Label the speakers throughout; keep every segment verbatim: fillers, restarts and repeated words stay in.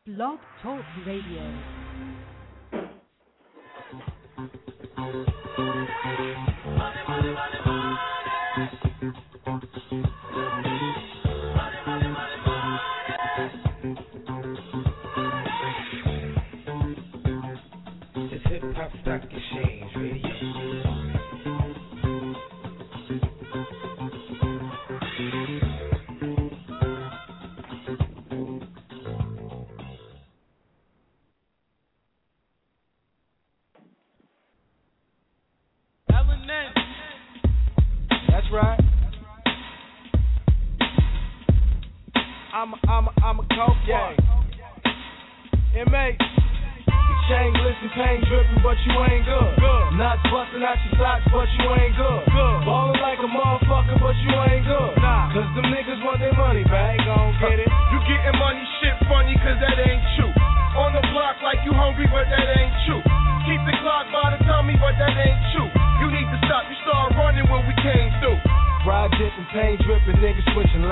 Speaker 1: Blog Talk Radio.
Speaker 2: It's Hip Hop Stock Exchange Radio.
Speaker 3: That's right. I'm a, I'm a, I'm a coke gang. M A Chain glisten, pain dripping, but you ain't good. good. Knots busting out your socks, but you ain't good. good. Ballin' like a motherfucker, but you ain't good. Nah. Cause them niggas want their money back, gon' get it.
Speaker 4: You getting money, shit funny, cause that ain't true. On the block like you hungry, but that ain't true. Keep the clock by the tummy, but that ain't true. You need to stop, you start running when we came through.
Speaker 3: Ride dipping, pain dripping, niggas switching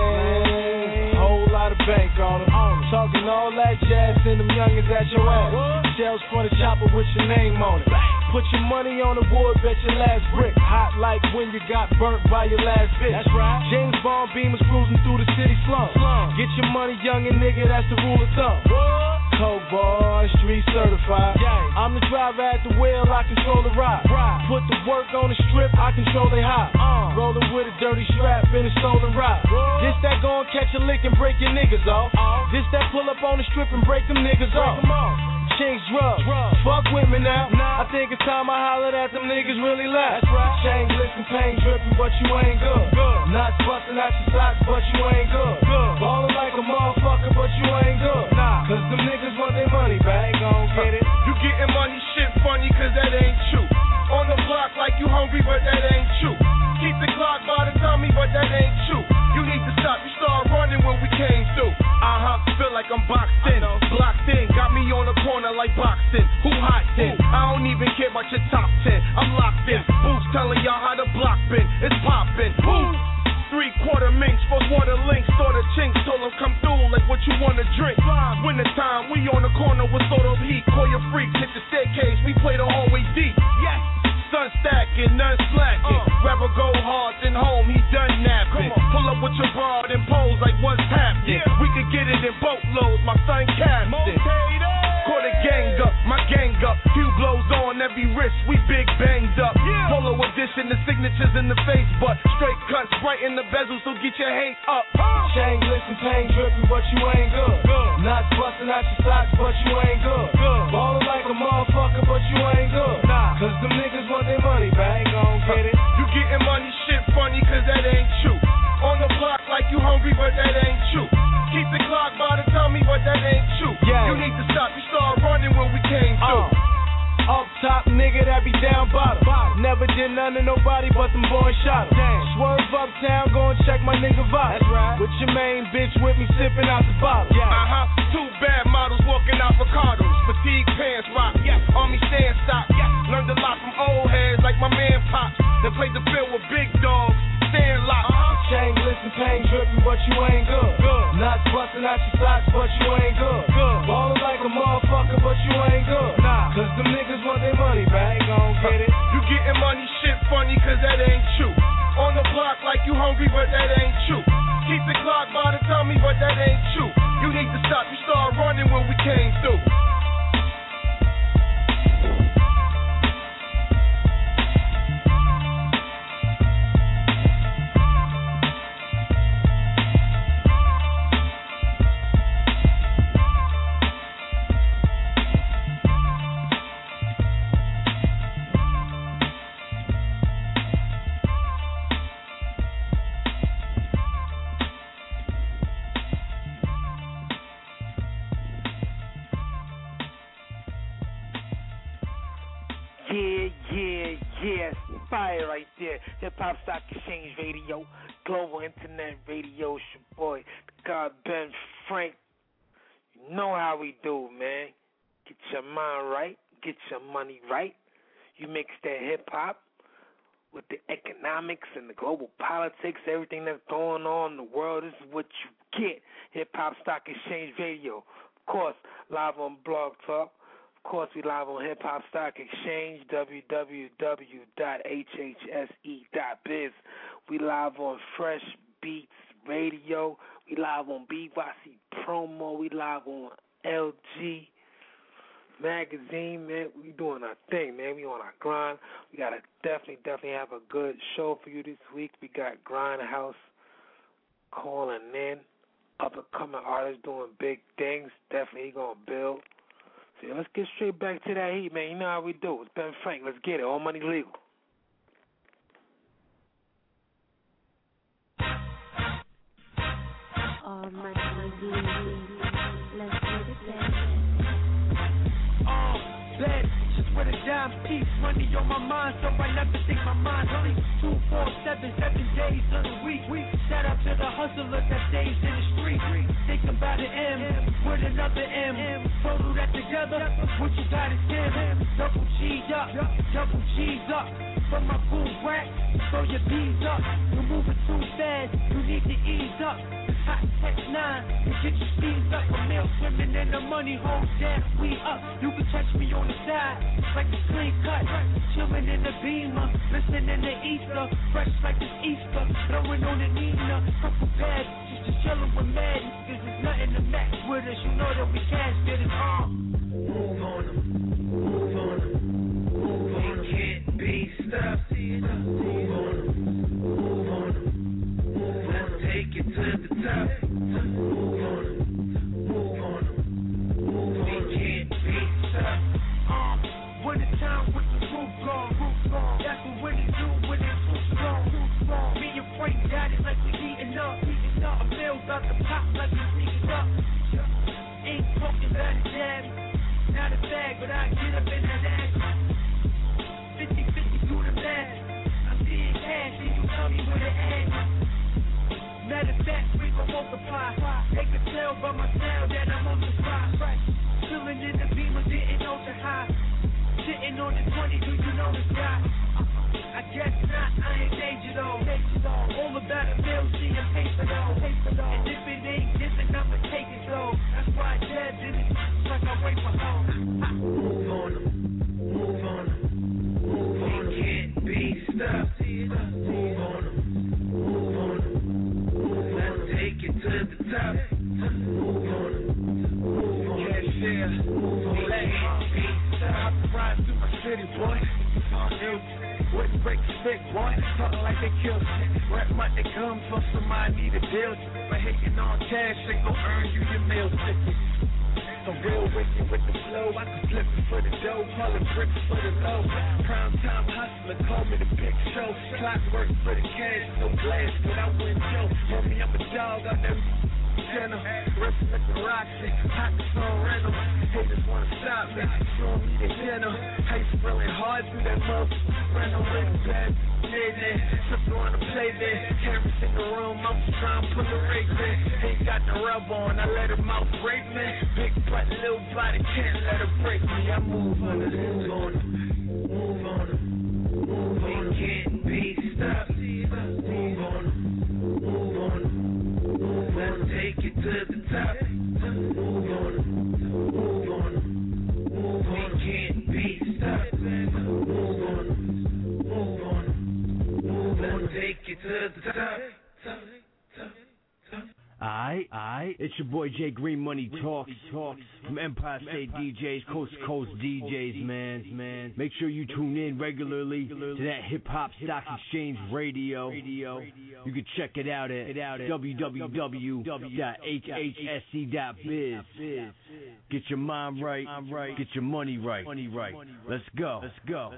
Speaker 3: lanes. Whole lot of bank on them. Talking all that jazz, send them youngins at your ass. Shells for the chopper with your name on it. Put your money on the board, bet your last brick. Hot like when you got burnt by your last bitch. That's right. James Bond beamers cruising through the city slums. Get your money, youngin' nigga, that's the rule of thumb. Coke boy, street certified. I'm the driver at the wheel, I control the ride. Put the work on the strip, I control they high. Rolling with a dirty strap in a stolen ride. This that gon' catch a lick and break your niggas off. This that pull up on the strip and break them niggas off. Change drugs, fuck with me now. I think it's time I hollered at them niggas really loud. Chain glisten, pain dripping, but you ain't good. Knots busting out your socks, but you ain't good. Ballin' like a motherfucker, but you ain't good. Cause them niggas want their money back, gon' get it.
Speaker 4: You getting money, shit funny, cause that ain't true. On the block like you hungry, but that ain't true. Keep the clock by the tummy, but that ain't true. You need to stop, you start running when we came through. Uh-huh, feel like I'm boxed in, blocked in. Got me on the corner like boxing. Who hot then? I don't even care about your top ten. I'm locked in. Boots telling y'all how the block been. It's poppin'. Boots. Three quarter minks, first water links, saw the chinks, told them come through like what you wanna drink. Winter time, we on the corner with sort of heat. Call your freaks, hit the staircase, we play the hallway deep. Yes. Sun stacking, none slacking. Uh. Rather go hard than home, he done napping. Pull up with your broad and pose like what's happening. Yeah. We could get it in boatloads, my son Captain. Call the gang up, my gang up. Few blows on every wrist, we big banged up. Yeah. Polo edition, the signatures in the face, but straight cuts right in the bezel, so get your hate up. Uh.
Speaker 3: Chain glisten, pain dripping, but you ain't good. good. Knots busting out your socks, but you ain't good. good. Ballin' like a motherfucker, but you ain't good. Nah. Cause them niggas want their money back, gon' get it.
Speaker 4: You getting money, shit funny, cause that ain't true. On the block like you hungry, but that ain't true. Keep the clock by the tummy, but that ain't true. Yeah. You need to stop, you start running when we came through. Uh.
Speaker 3: Up top, nigga that be down bottom. bottom. Never did none to nobody but them boys shot him. Damn. Swerve uptown, go and check my nigga vibe. That's right. With your main bitch with me sipping out the bottle. Yeah.
Speaker 4: Uh-huh. Two bad models walking out Ricardo's. Fatigue pants rock. Yes. Army stand stop. Yes. Learned a lot from old heads like my man Pops. They played the field with big dogs. Stand locked. Uh-huh.
Speaker 3: Chain glisten, pain dripping, but you ain't good. good. Knots busting out your socks, but you ain't good. good. Ballin' like a motherfucker, but you ain't good. Nah. Cause them niggas want their money back, gon' get it.
Speaker 4: You getting money, shit funny, cause that ain't true. On the block like you hungry, but that ain't true. Keep the clock by the tummy, but that ain't true. You need to stop, you start running when we came through.
Speaker 5: Yeah, yeah, yeah, fire right there. Hip Hop Stock Exchange Radio, Global Internet Radio. It's your boy, God Ben Frank. You know how we do, man. Get your mind right, get your money right. You mix that hip hop with the economics and the global politics, everything that's going on in the world. This is what you get. Hip Hop Stock Exchange Radio. Of course, live on Blog Talk. Of course, we live on Hip Hop Stock Exchange, w w w dot h h s e dot biz. We live on Fresh Beats Radio. We live on B Y C Promo. We live on L G Magazine, man. We doing our thing, man. We on our grind. We got to definitely, definitely have a good show for you this week. We got Grindhouse calling in. Up-and-coming artists doing big things. Definitely going to build. So yeah, let's get straight back to that heat, man. You know how we do. It's Ben Frank. Let's get it. All money legal.
Speaker 1: All money legal. Let's get it back.
Speaker 6: Oh, bed, just with a dime piece, money on my mind, so I never think my mind's only two, four, seven, seven days of the week. Shout out to the hustler that stays in the street. Think about an M with another M. Total that together, what you got is ten. Double G's up, double G's up. From my cool rack, throw your B's up. You're moving too fast, you need to ease up. Hot tech nine, and get your speeds up. A meal swimming in the money, hold down, we up. You can catch me on the side, like a clean cut. Chilling in the Beamer, listening to Easter. Fresh like it's Easter, blowing on the Nina. Couple pads, just to chillin' with mad niggas. There's nothing to match with us, you know that we cash get it on.
Speaker 2: Move on them, move on them, move on them. Can't be stopped. Move on them, move on them, move on them. Take it to the top. Move on them, move on them, move on them. Can't be stopped.
Speaker 6: Um, when it's time with the roof gone, roof gone. That's what when it's due, when it's too strong, too strong. Me and Frank got it like we eating up, eating up. A meal's out the pot like we sneaking up. Ain't talking about a jab, not a bag, but I get up in that ass. fifty fifty do the math. I'm seeing cash, and you tell me where to add. Matter of fact, we gon' multiply. They can tell by my sound that I'm on the spot. Chillin' in the Beamer, getting ultra high. Sitting on the twenty, do you know the sky? I guess not, I ain't danger though. All about a bill, see a paper though. And if it ain't different, I'ma take it though. That's why I jabbed in it, like I wait for home.
Speaker 2: Move on them, move on them, move on them. Can't be stopped. Move on them, move on them, move on them. Take it to the top. Move on them, move on them.
Speaker 6: Cashier,
Speaker 2: Move on them.
Speaker 6: can't be stopped. I ride through my city, boy. Wouldn't break the stick, boy. Talking like they killed shit. Rap money comes from somebody need a deal. But hating on cash ain't gon' earn you your meal ticket. I'm real wicked with the flow. I can flip it for the dough, call it bricks for the low. Prime time hustler, call me the big show. Clockwork for the cash, no glass, but I win Joe. Homie, I'm a dog out there. Channel, wrestling at the Roxy, pockets on rental. Haters wanna stop me, showing me the channel. How you spelling hard through that mother rental with the bad day there. Something wanna play there. Cameras in the room, I'm just trying to put the rig there. Ain't got the rub on, I let her mouth break me. Big butt, little body, can't let her break me. I move on it, move on it,
Speaker 2: Move on them, move on them. Can't be stopped. Move on them, move on them, move on them. Take it to the top. Move on them, move on them, move on them. Can't be stopped. Move on them, move on them, move on them. Take it to the top. top, top, top.
Speaker 7: Aight, aight. It's your boy Jay Green Money Talks, talks from Empire State D Js, Coast to Coast D Js, man, man. Make sure you tune in regularly to that Hip Hop Stock Exchange Radio. You can check it out at w w w dot h h s c dot biz. Get your mind right, get your money right. Let's go. Let's go.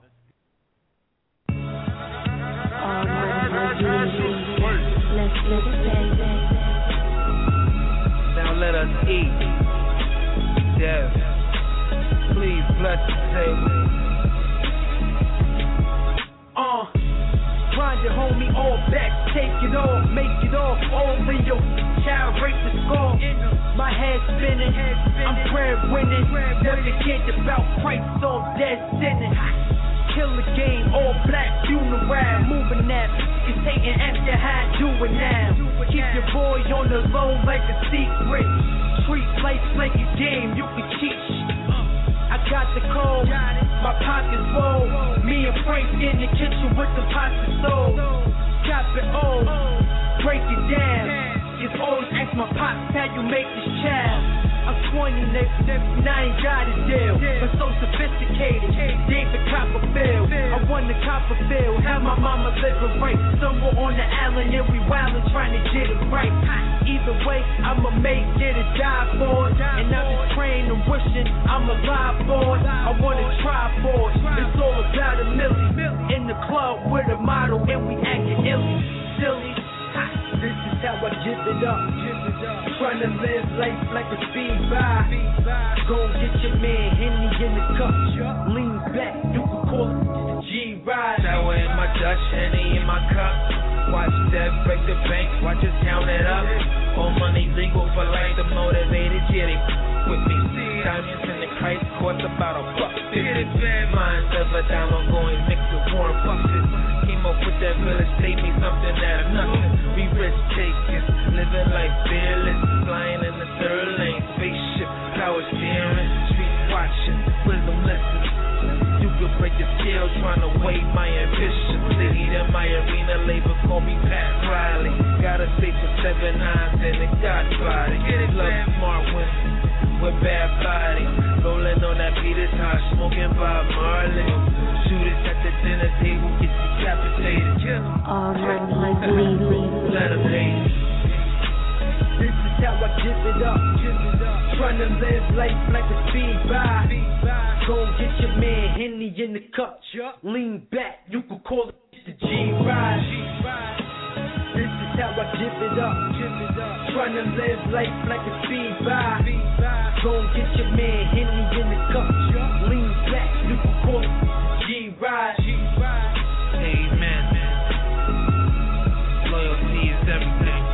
Speaker 1: All money legal. Let's get it back.
Speaker 2: Now let us eat. Dev, please bless the table.
Speaker 6: Uh, grind it, homie, all back, take it off, make it off, all in your child rape the score. My head spinning, I'm bread winning, never forget about Christ, all dead sinning. Kill the game, all black, funeral, moving that. It's Satan after how doing now. Keep your boy on the low like a secret.
Speaker 8: street, life like a game, you can cheat. I got the code, my pockets full. Me and Frank in the kitchen with the pots and stove. Chop it all, break it down. Just always ask my pops how you make this child. I'm twenty, nigga, and I ain't got a deal. But so sophisticated, David Copperfield. I won the Copperfield, had my mama living right. Somewhere on the island, and we wildin' trying to get it right. Either way, I'ma make it a die for it. And I've been praying and wishing I'm alive for it. I wanna try for it. It's all about a million. In the club with a model, and we actin' illy, silly. This is how I give it up. Tryna live life like a speed by. Go get your man Henny in the cup. Lean back, you can call it the G-Ride.
Speaker 2: Sour in my Dutch, Henny in my cup. Watch that break the bank, watch us count it up. All money legal for life, the motivated, yeah, they with me. Diamonds in the Christ course, about a buck fifty. Minds of a dime, I'm going mix with Warren Buffett. Came up with that real estate, me something out of nothing. We risk takers, living life fearless. Flying in the third lane, spaceship, power steering, street watching, wisdom lessons. You could break the scale, trying to weigh my ambition. Lead in my arena, labor call me Pat Riley. Got a safe for seven nines and a God body. Love smart women with bad body. Rolling on that Peter Tosh, smoking Bob Marley. Shooters at the dinner table get decapitated.
Speaker 1: All money legal.
Speaker 2: Let them hate.
Speaker 8: This is how I give it up. Tryna live life like a speed by. Go get your man Henny in the cup. Lean back, you can call it the G-Ride. This is how I give it up. Tryna live life like a speed by. Go get your man Henny in the cup. Lean back, you can call it the G-Ride.
Speaker 2: Amen. Loyalty is everything.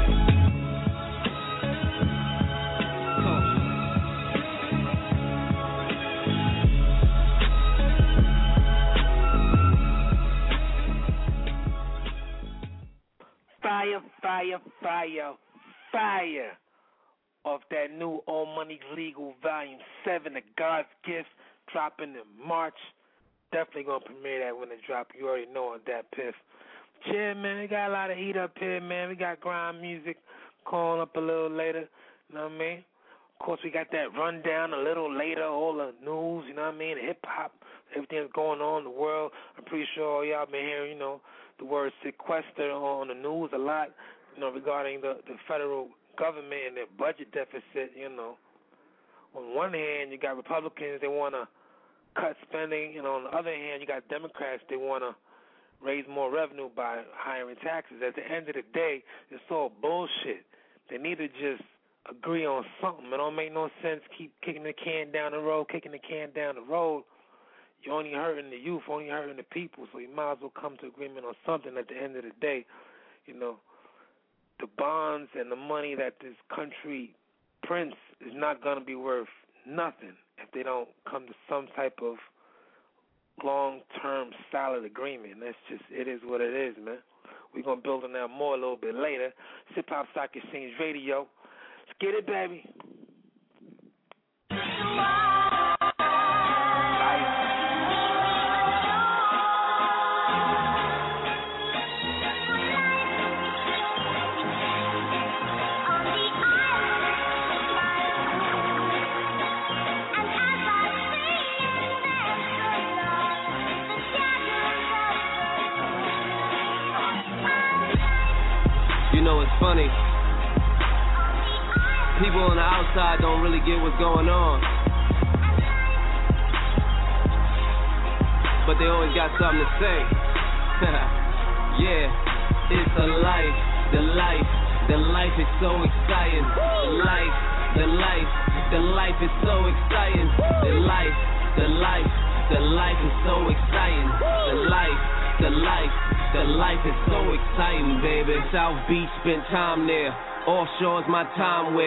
Speaker 5: Fire, fire, fire, fire off that new All Money Legal Volume seven, The God's Gift, dropping in March. Definitely going to premiere that when it drops. You already know on that piff. Chill, man. We got a lot of heat up here, man. We got grind music calling up a little later. You know what I mean? Of course, we got that rundown a little later, all the news, you know what I mean? Hip-hop, everything that's going on in the world. I'm pretty sure all y'all been hearing, you know, the word sequester on the news a lot, you know, regarding the, the federal government and their budget deficit, you know. On one hand, you got Republicans, they want to cut spending, and on the other hand, you got Democrats, they want to raise more revenue by hiring taxes. At the end of the day, it's all bullshit. They need to just agree on something. It don't make no sense keep kicking the can down the road, kicking the can down the road. You're only hurting the youth, only hurting the people, so you might as well come to agreement on something at the end of the day. You know, the bonds and the money that this country prints is not going to be worth nothing if they don't come to some type of long-term solid agreement. That's just, it is what it is, man. We're going to build on that more a little bit later. Hip Hop Stock Exchange Radio. Let's get it, baby.
Speaker 9: You know, it's funny. People on the outside don't really get what's going on, but they always got something to say. Yeah, it's a life, the life, the life is so exciting. The life, the life, the life is so exciting. The life, the life, the life is so exciting. The life, the life, the life is so exciting, baby. South Beach, spent time there. Offshore's my time where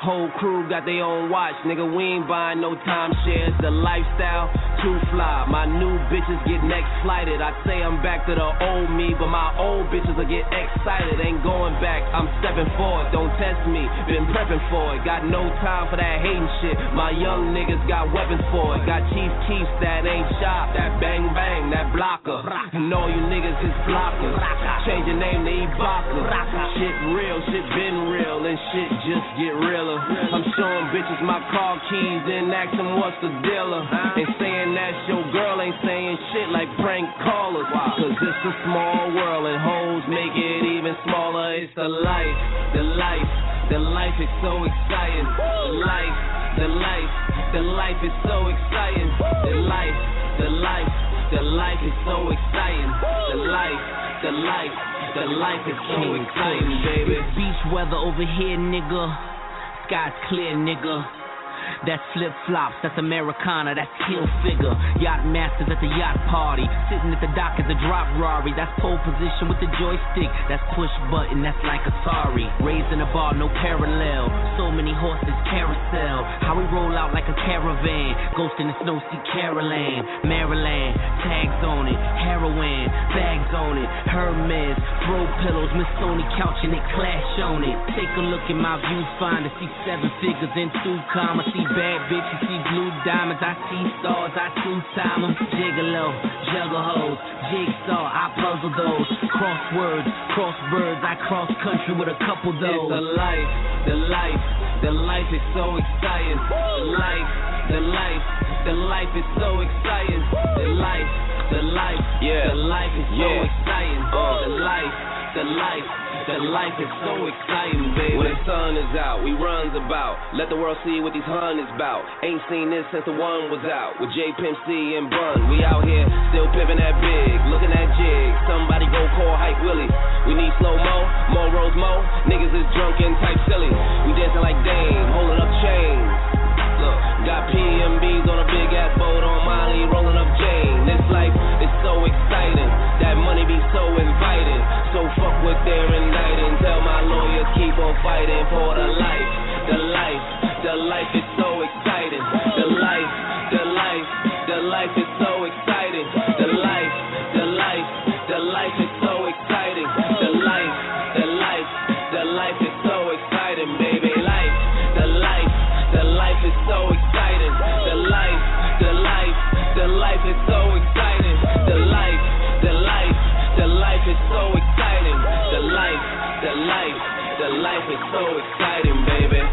Speaker 9: Whole crew got their own watch, nigga, we ain't buying no timeshares. The lifestyle, too fly. My new bitches get next flighted. I say I'm back to the old me, but my old bitches will get excited. Ain't going back, I'm stepping forward. Don't test me, been prepping for it. Got no time for that hating shit. My young niggas got weapons for it. Got chief chiefs that ain't sharp. That bang bang, that blocker. And all you niggas is blockers. Change your name to Ibaka. Shit real, shit been real, and shit just get realer. I'm showing bitches my car keys and ask them what's the dealer. And saying that your girl ain't saying shit like prank callers. Cause it's a small world and hoes make it even smaller. It's the life, the life, the life is so exciting. The life, the life, the life is so exciting. The life, the life, the life is so exciting. The life, the life, the life is so exciting, baby.
Speaker 10: It's beach weather over here, nigga. Sky's clear, nigga. That's flip-flops, that's Americana, that's heel figure. Yacht masters at the yacht party. Sitting at the dock as a drop Rari. That's pole position with the joystick. That's push button, that's like Atari. Raised in a bar, no parallel. So many horses, carousel. How we roll out like a caravan. Ghost in the snow, see Caroline. Maryland, tags on it. Heroin, bags on it. Hermes, throw pillows, Missoni couch and it clash on it. Take a look at my viewfinder. See seven figures in two commas. See bad bitches, see blue diamonds, I see stars, I two-time them. Gigolo, juggle hoes, jigsaw, I puzzle those. Crosswords, crossbirds, I cross country with a couple those.
Speaker 9: It's the life, the life, the life is so exciting. The life, the life, the life is so exciting. The life, the life, yeah, the life is so yeah. exciting. Uh. The life, the life. The life is so exciting, baby. When the sun is out, we runs about. Let the world see what these hundreds bout. Ain't seen this since the one was out. With J Pimp C and Bun, we out here still pimping that big, looking at jig. Somebody go call Hype Willie. We need slow-mo, more Rose Mo. Niggas is drunk and type silly. We dancing like Dame, holding up chains. Look, got P M Bs on a big ass boat on Molly, rolling up Jane. This life is so exciting. That money be so inviting. So fuck what they're indicting. Tell my lawyers keep on fighting for the life. The life, the life is so exciting. The life, the life, the life is so exciting. The life, the life, the life is so exciting. The life, the life, the life is so exciting, baby. Life, the life, the life is so exciting. The life, the life, the life is so exciting. The life, the life, the life is so exciting. The life, the life, the life is so exciting, baby.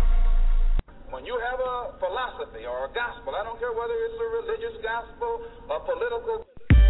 Speaker 11: When you have a philosophy or a gospel, I don't care whether it's a religious gospel or political.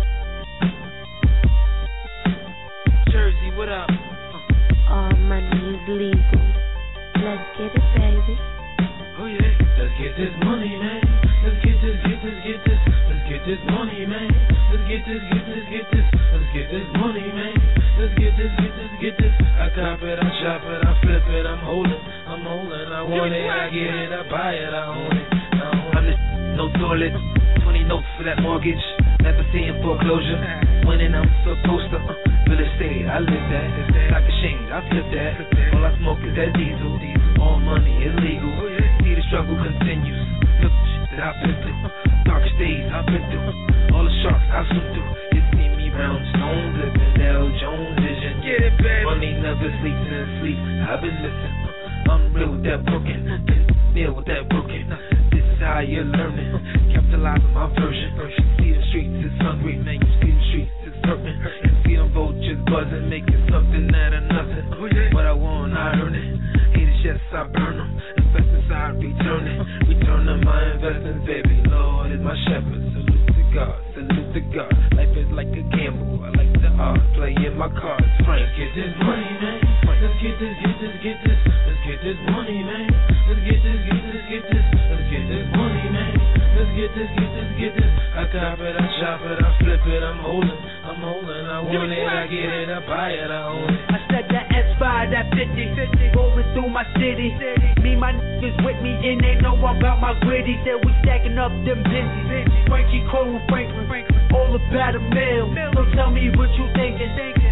Speaker 8: Jersey, what up?
Speaker 1: All money is legal. Let's get it, baby.
Speaker 8: Oh yeah, let's get this money, man. Let's get this, get this, get this. Let's get this money, man. Let's get this, get this, get this. Let's get this money, man. Let's get this, get this, get this. I cop it, I shop it, I flip it, I'm holding, I'm holding. I want it, I get it, I buy it, I own it. I own it. I'm the no toilet, twenty notes for that mortgage. Never seeing foreclosure. Winning, I'm supposed to. Uh, real estate, I live that. Stock exchange, I flip that. All I smoke is that diesel. All money is legal. See the struggle continues. Look the shit that I've been through. Darkest days I've been through. All the sharks I've swim through. You see me round stones, living L. Jones vision. Get it, baby. Money never sleeps in sleep. I've been missing. I'm real with that broken. Been near with that broken. This is how you're learning. Capitalize on my version. See the streets is hungry, man. You see the streets is hurting. And see them vultures buzzing, making something out of nothing. What I want, I earn it. Haters, yes, I burn them. Investments, I return it. Return on my investments, baby. Lord is my shepherd. Salute to God, salute to God. Life is like a gamble. I like the art, playing my cards. Frank, get this money, man. Let's get this, get this, get this. Let's get this money, man. Let's get this, get this, get this. Let's get this money, man. Let's get this, get this, get this. I cop it, I shop it, I flip it, I'm holding, I'm holding. I want it, I get it, I buy it, I own it. I said that S five, that fifty, rolling through my city. Me, my niggas with me, and they know about my gritty. Said we stacking up them busy. Frankie Cole, Franklin, all about a mill. So tell me what you thinking.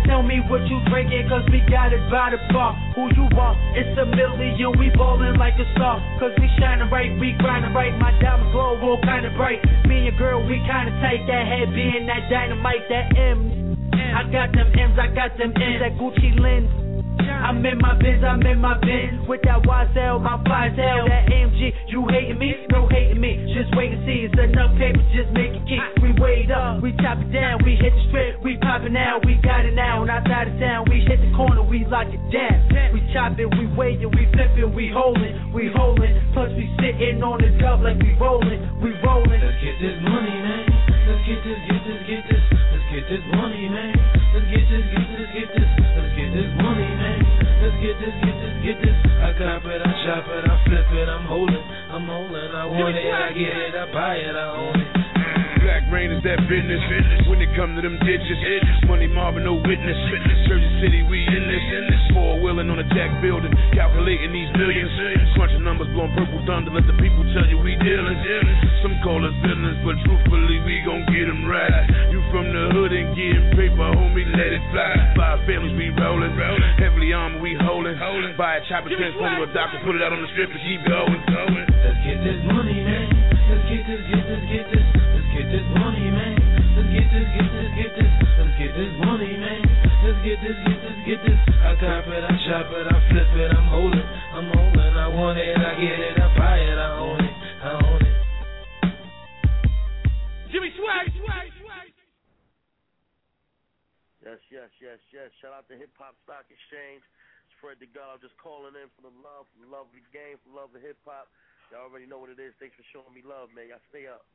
Speaker 8: tell me what you drinking, cause we got it by the bar. Who you want? It's a million, we ballin' like a star. Cause we shining right, we grindin' right. My diamonds glow all kinda bright. Me and your girl, we kinda tight. That head being that dynamite, that M. I got them M's, I got them M's, that Gucci lens. I'm in my Benz, I'm in my Benz. With that Y S L, my five L. That A M G, you hating me? No hating me. Just wait and see, it's enough paper, just make it keep. We wait up, we chop it down, we hit the strip, we pop it now, we got it now. And outside of town, we hit the corner, we lock it down. We chop it, we wait it, we flip it, we hold it, we hold it. Plus we sitting on the dub like we rollin', we rollin'.
Speaker 2: Let's get this money, man. Let's get this, get this, get this. Let's get this money, man. Let's get this, get this, get this. Let's get this money, man. Let's get this, get this, get this. I cop it, I shop it, I flip it, I'm holding, I'm holding. I want it, I get it, I buy it, I own it.
Speaker 12: Black rain is that business. When it come to them digits, money marvin, no witness. Jersey City, we in this. Four wheeling on a jack building, calculating these millions. Crunching numbers, blowing purple thunder. Let the people tell you we dealing. Some call us villains, but truthfully we gon' get them right. You from the hood and getting paper, homie, let it fly. Five families we rollin', heavily armored we holding. Buy a chopper, transform to a doctor, put it out on the strip and keep going.
Speaker 2: Let's get this money, man. Let's get this, get this, get this. Let's get this money, man. Let's get this, get this, get this. Let's get this money, man. Let's get this, get this, get this. I cop it, I shop it, I flip it, I'm holding, I'm holding. I want it, I get it, I buy it, I own it, I own it.
Speaker 13: Jimmy Swag, Swag, Swag.
Speaker 14: Yes, yes, yes, yes. Shout out to Hip Hop Stock Exchange. Spread the God. I'm just calling in for the love, for the love of the game, for the love of hip hop. Y'all already know what it is. Thanks for showing me love, man. Y'all stay up.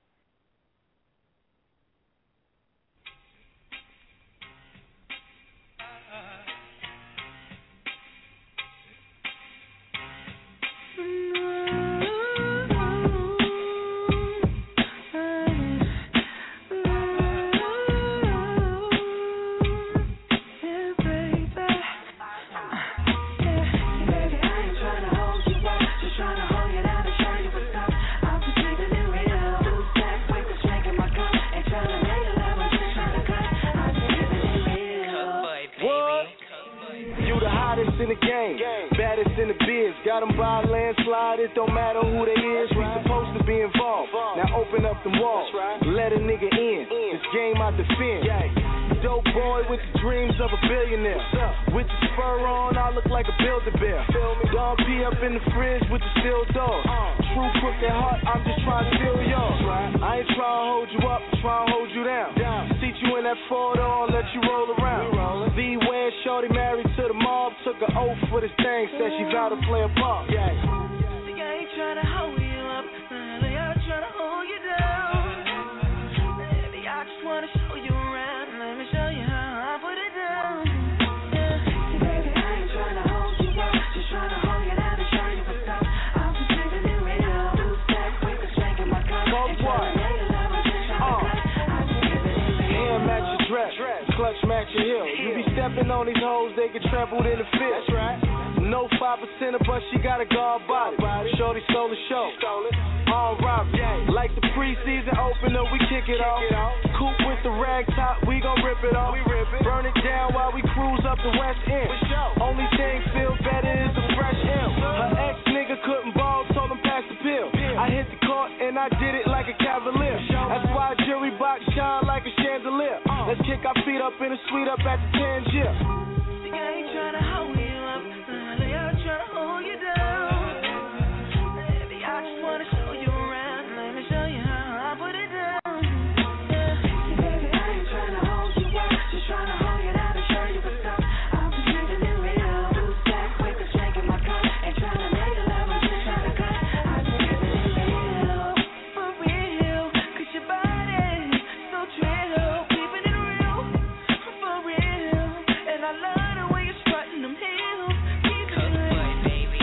Speaker 3: In the game, baddest in the biz. Got them by a landslide, it don't matter who they is. We supposed to be involved. Now open up them walls, let a nigga in. This game I defend. Dope boy with the dreams of a billionaire. With the spur on, I look like a Build-A-Bear. Dog P up in the fridge with the steel door. True crooked heart, I'm just trying to steal yours. I ain't trying to hold you up, I'm trying to hold you down. Seat you in that four-door, let you roll around. V-Wan, shorty married to the mob. Took an oath for this thing, said she vow to play a part. Yeah.
Speaker 15: Think I ain't trying to hold you up, really I'm trying to hold you down. Baby, I just want to show you around, let me show you how I put it down. Yeah. See, baby, I ain't trying to hold you up, just trying to hold you down and show you what's up. I'm just living it real, two steps, quick as drinking my cup. And trying to make a love, I'm just trying to cut. I'm just living it real.
Speaker 3: Hair match your dress, clutch match your heel. You be stepping on these hoes, they get trampled in the field. That's right. No five percent but she got a guard body. Shorty stole the show. All robbery. Like the preseason opener, we kick it off. Coupe with the rag top, we gon' rip it off. Burn it down while we cruise up the West End. Only thing feel better is the fresh M. Her ex nigga couldn't ball, told him pass the pill. I hit the court and I did it like a cavalier. That's why jury box shine like a chandelier. Let's kick our feet up in the suite up at the Tangier.
Speaker 15: Think I ain't trying to hold you up, really I'm trying to hold you down. Baby, I just want to show you around, let me show you how I put it down. Yeah. See, baby, I ain't trying to hold you up, just trying to hold you down and show you what's up. I'm just living it real, two steps, quick as drinking my cup. Ain't trying to make a love, I'm just trying to cut. I'm just living it real, for real, cause your body so trill, keeping it real, for real. And I love the way you're strutting them heels, keep it real. Baby.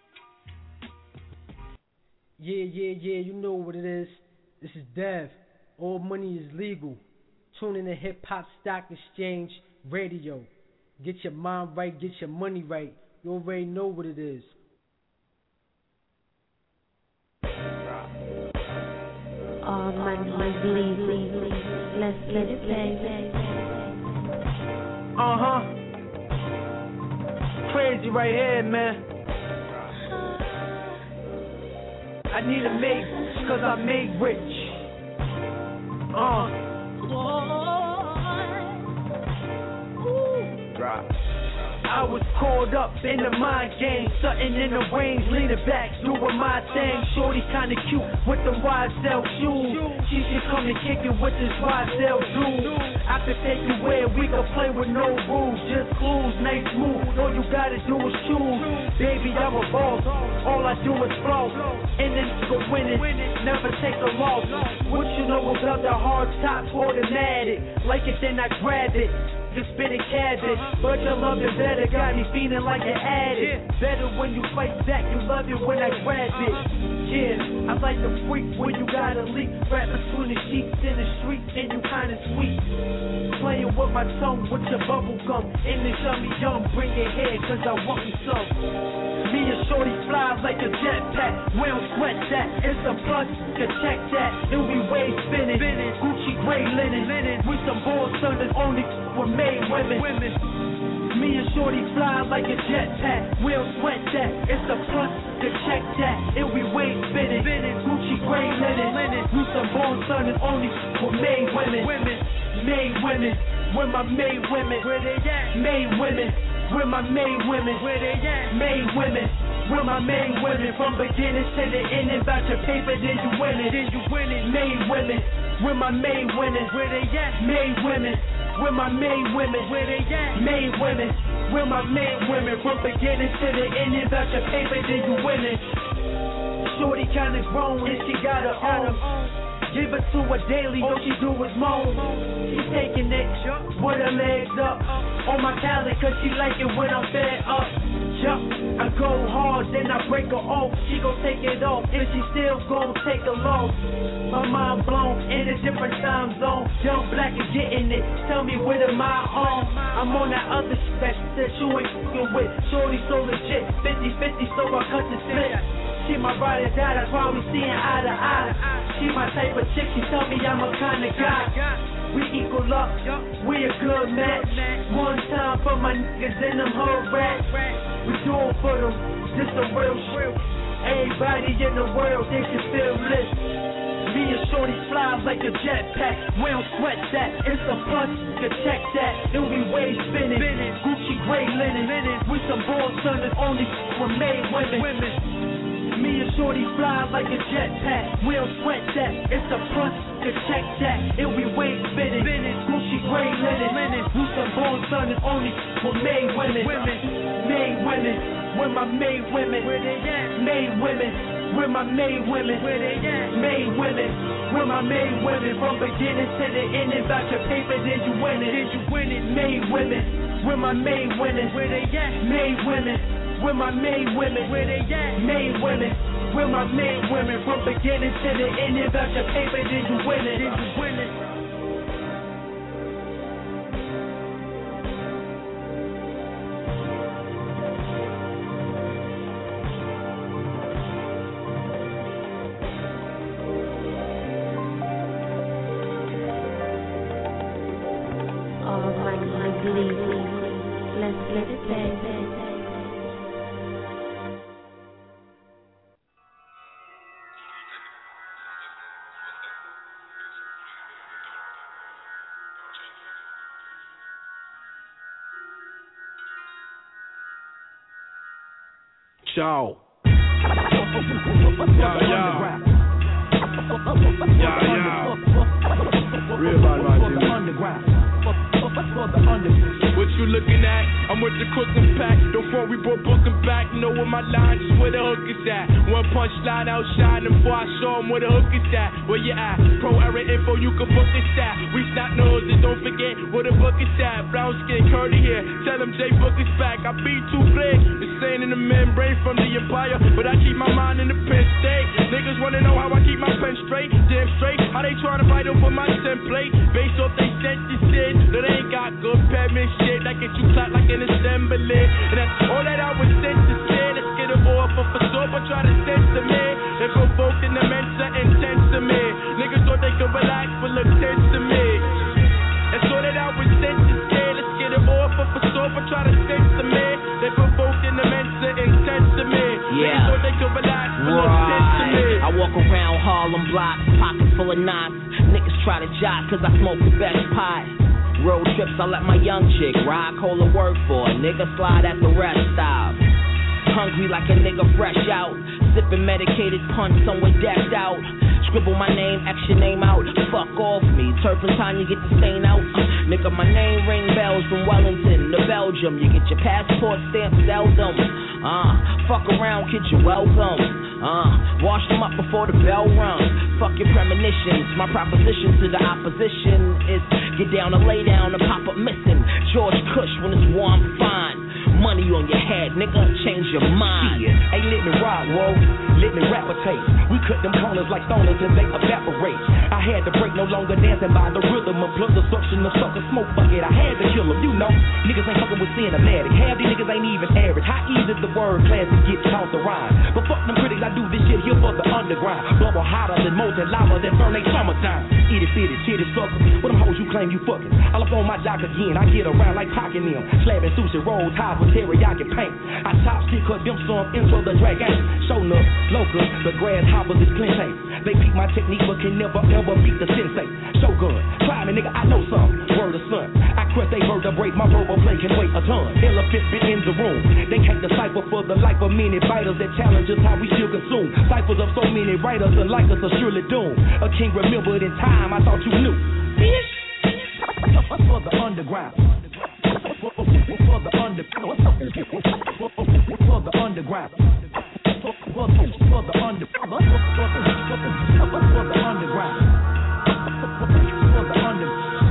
Speaker 8: Yeah, yeah, yeah, you know what it is. This is Dev. All money is legal. Tune in to Hip Hop Stock Exchange Radio. Get your mind right, get your money right. You already know what it is.
Speaker 1: All money is legal. Let's get it, baby.
Speaker 8: Uh huh. Crazy right here, man. I need to make, cause I make rich. Uh. Drop. I was caught up in the mind game, something in the range, leaning back, doing my thing. Shorty kinda cute with the Y S L shoes. She should come and kick it with this Y S L dude. I could take you where we could play with no rules, just clues, nice move. All you gotta do is choose. Baby, I'm a boss. All I do is flow. And then go winning, never take a loss. What you know about the hard tops, automatic? Like it, then I grab it. Just spit a cabbage, but your love is better. Got me feeling like an addict. Better when you fight back, you love it when I grab it. Yeah, I like the freak when you got a leak. Right between the sheets in the street, and you kinda sweet. Playing with my tongue with your bubble gum. And then show me young, bring it here, cause I want me some. Me and Shorty fly like a jetpack. We don't sweat that, it's a plus, can check that. And we wave spinning, Gucci gray linen. We some bold sons only for made women. Me and Shorty fly like a jetpack. We don't sweat that, it's a plus, can check that. And we wave spinning, Gucci gray linen. We some bold sons only for made women. Made women, where my made women. Where they at? Made women. Where my main women, where they at? Main women, where my main women. From beginning to the end, about your paper, then you win it, then you win it. Main women, where my main women, where they at? Main women, where my main women, where they at? Main women, where my main women. From beginning to the end, about your paper, then you win it. Shorty kinda grown and she got her own. Give it to her daily, all she do is moan. She's taking it with her legs up on my palate, cause she like it when I'm fed up. Jump, I go hard, then I break her off. She gon' take it off, and she still gon' take a loss. My mind blown in a different time zone. Young black is getting it, tell me what am I on? I'm on that other shit that, that you ain't f***ing with. Shorty so legit, fifty fifty, so I cut the split. She my ride or die, that's why we seeing eye to eye. She my type of chick, she tell me I'm a kind of guy. We equal up, we a good match. One time for my niggas in them hood rats. We do it for them, this the real shit. Everybody in the world, they can feel this. Me and Shorty fly like a jetpack. We don't sweat that, it's a plus, can check that. And we wave spinning, Gucci gray linen. We some bold sons only for made women. Me and Shorty fly like a jetpack. We don't sweat that, it's a plus, can check that. And we wave spinning, Gucci gray linen. We some bold sons only for made women. Made women, where my made women. Made women, where my made women. Made women, where my made women. From beginning to the end, about your paper, then you win it. Then you win it. Made women, where my made women. Made women, where my made women. Made women, where my made women. From beginning to the end, about your paper, then you win it. Then you win it.
Speaker 1: Let's get it, baby.
Speaker 12: Ciao. Yeah, yeah. Yeah, yeah. Real bad man. What you looking at? I'm with the cooking pack. Don't fall, we brought booking back. Know where my line is, where the hook is at. One punch line outshine them before I show them where the hook is at. Where you at? Pro era info, you can book this at. We snap noses, don't forget where the book is at. Brown skin, curly hair. Tell them J Book is back. I be too big.
Speaker 16: insane in the membrane from the empire, but I keep my mind in the pen state. Niggas wanna know how I keep my pen straight, damn straight. How they tryna fight over my template, based off they sentence shit that they ain't got good payment shit that get you clapped like an assembly. And that's all that I was sent to say. Let's get it off of a soap, but try to sense to me. They provoked in the mensa intense to me. Niggas thought they could relax, but look tense to me. That's all that I was sent to say. Let's get it off of a soap, but try to sense to me. They provoked in the mensa intense to me.
Speaker 10: Yeah.
Speaker 16: Niggas thought they could relax, but look tense to me.
Speaker 10: I walk around Harlem blocks, pockets full of knots. Niggas try to jock, cause I smoke the best pot. Road trips, I let my young chick ride, call her work for a nigga slide at the rest stop. Hungry like a nigga fresh out, sipping medicated punch somewhere decked out. Scribble my name, X your name out, fuck off me. Turpentine, you get the stain out. Uh, nigga, my name ring bells from Wellington to Belgium. You get your passport stamp seldom. Uh, fuck around, kid, you welcome. Uh, wash them up before the bell rung. Fuck your premonitions. My proposition to the opposition is get down and lay down and pop up missing. George Cush when it's warm, fine. Money on your head, nigga, change your mind.
Speaker 17: Shit, hey, let me rock, whoa. Let me rappatate. We cut them corners like stoners and they evaporate. I had to break, no longer dancing by the rhythm of blood, the suction of sucker smoke bucket. I had to kill them, you know. Niggas ain't fucking with cinematic. Half these niggas ain't even average. How easy the word classic get taught to rhyme. But fuck them critics, I do this shit here for the underground. Bubble hotter than molten lava that burn they summertime. Itty bitty, titty sucker. What them hoes you claim you fucking? I up on my jock again. I get around like pocking them. Slapping sushi rolls, high with teriyaki paint. I top stick cut them some into the dragon. Show enough, local, the grasshoppers is plenty. They beat my technique but can never ever beat the sensei. Shogun, try me nigga, I know some. Word of son, I crush they vertebrae. My verbal play can weigh a ton. Elephant been in the room. They can't decipher for the life of many biters that challenge us how we should consume. Ciphers of so many writers and like us are surely doomed. A king remembered in time, I thought you knew. Bitch, for the underground. For the under, for the underground. For the under, for the under, for the underground. For the under,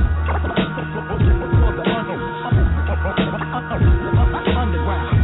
Speaker 17: underground.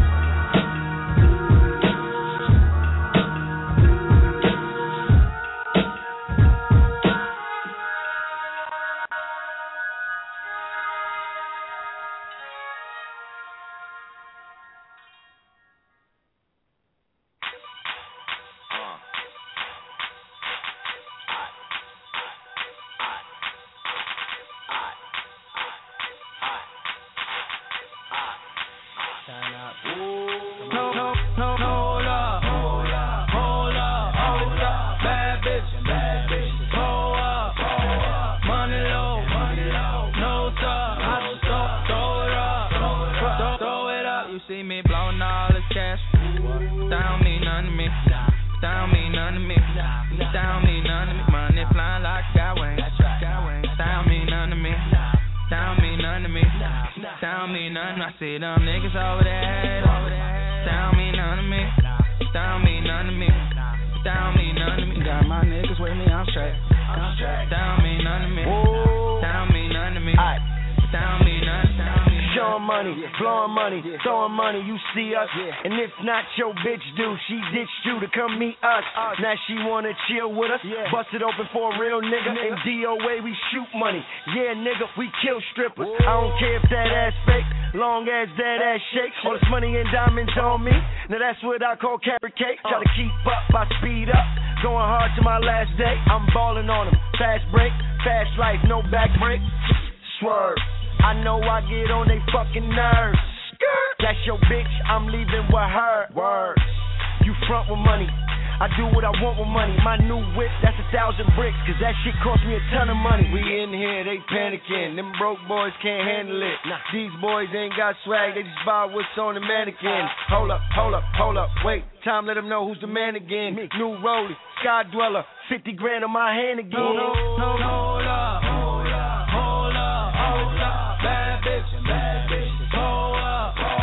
Speaker 18: And if not your bitch do, she ditched you to come meet us. Now she wanna chill with us, bust it open for a real nigga. In D O A we shoot money, yeah nigga, we kill strippers. I don't care if that ass fake, long as that ass shake. All this money and diamonds on me, now that's what I call carrot cake. Try to keep up, I speed up, going hard to my last day. I'm balling on them, fast break, fast life, no back break. Swerve, I know I get on they fucking nerves. That's your bitch, I'm leaving with her. Word. You front with money, I do what I want with money. My new whip, that's a thousand bricks, cause that shit cost me a ton of money. We in here, they panicking, them broke boys can't handle it. Nah. These boys ain't got swag, they just buy what's on the mannequin. Hold up, hold up, hold up, wait, time let them know who's the man again. Me. New Rollie, Sky Dweller, fifty grand on my hand again. Hold up, hold up, hold up, hold up, hold up, hold up. Bad bitch, bad bitch, hold up.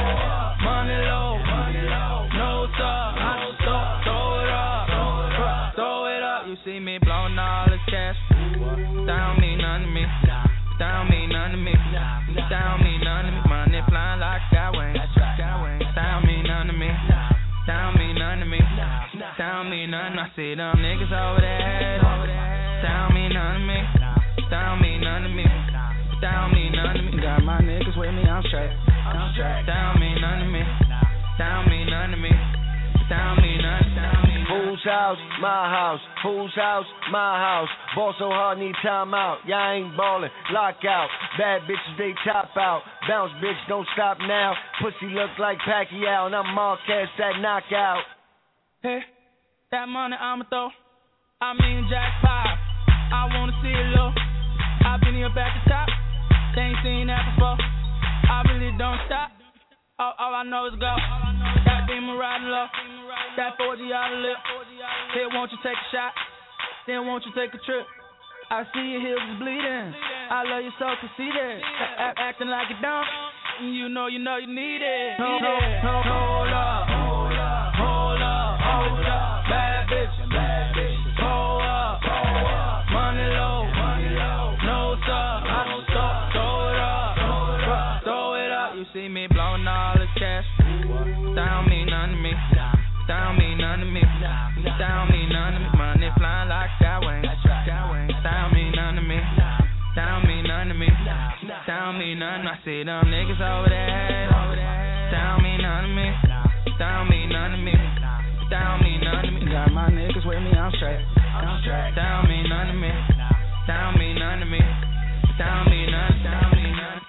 Speaker 19: See me blowing all this cash. That don't mean nothing to me. That don't mean nothing to me. That don't mean nothing to me. Money flying like sky wings. That don't mean nothing to me. don't mean nothing. I see them niggas over there. That don't mean nothing to me. That don't mean nothing to me. That don't mean nothing to me. Got my niggas with me, I'm straight. I'm straight. That don't mean nothing to me. That don't mean nothing to me. That don't mean nothing. That don't mean nothing.
Speaker 18: Whose house? My house. Whose house? My house. Ball so hard, need time out. Y'all ain't ballin'. Lock out. Bad bitches, they top out. Bounce, bitch, don't stop now. Pussy look like Pacquiao, and I'm Marquez, that knockout.
Speaker 19: Hey, that money I'ma throw. I mean jackpot. I wanna see it low. I've been here back to top. They ain't seen that before. I really don't stop. All, all I know is go. That beam riding low. That four G out of lip. Hey, won't you take a shot? Then won't you take a trip? I see your heels is bleeding. I love you so conceited. Act, acting like you don't. You know, you know you need it. Hold up, hold up, hold up, hold up, hold up. Bad bitch, bad bitch. Hold up, hold up. Money low, money low. No sir, I don't stop. Throw it up, throw it up, throw it up. You see me blowing all this cash. That don't mean nothing to me. That don't mean nothing to me. That don't mean nothing to me. Money flying like that wing. That don't mean nothing to me. That don't mean nothing to me. That don't mean nothing. I see them niggas over there. That don't mean nothing to me. That don't mean nothing to me. That don't mean nothing to me. Got my niggas with me, I'm straight. I'm straight. That don't mean nothing to me. That don't mean nothing to me. That don't mean nothing. That don't mean nothing.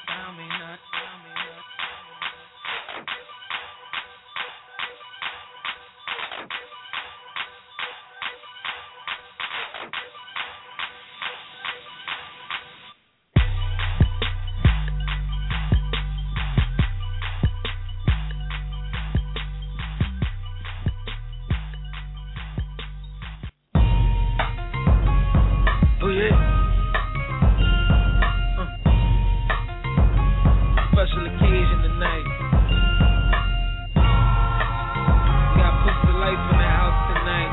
Speaker 2: Oh yeah. Uh. Special occasion tonight. We got Push the Life in the house tonight.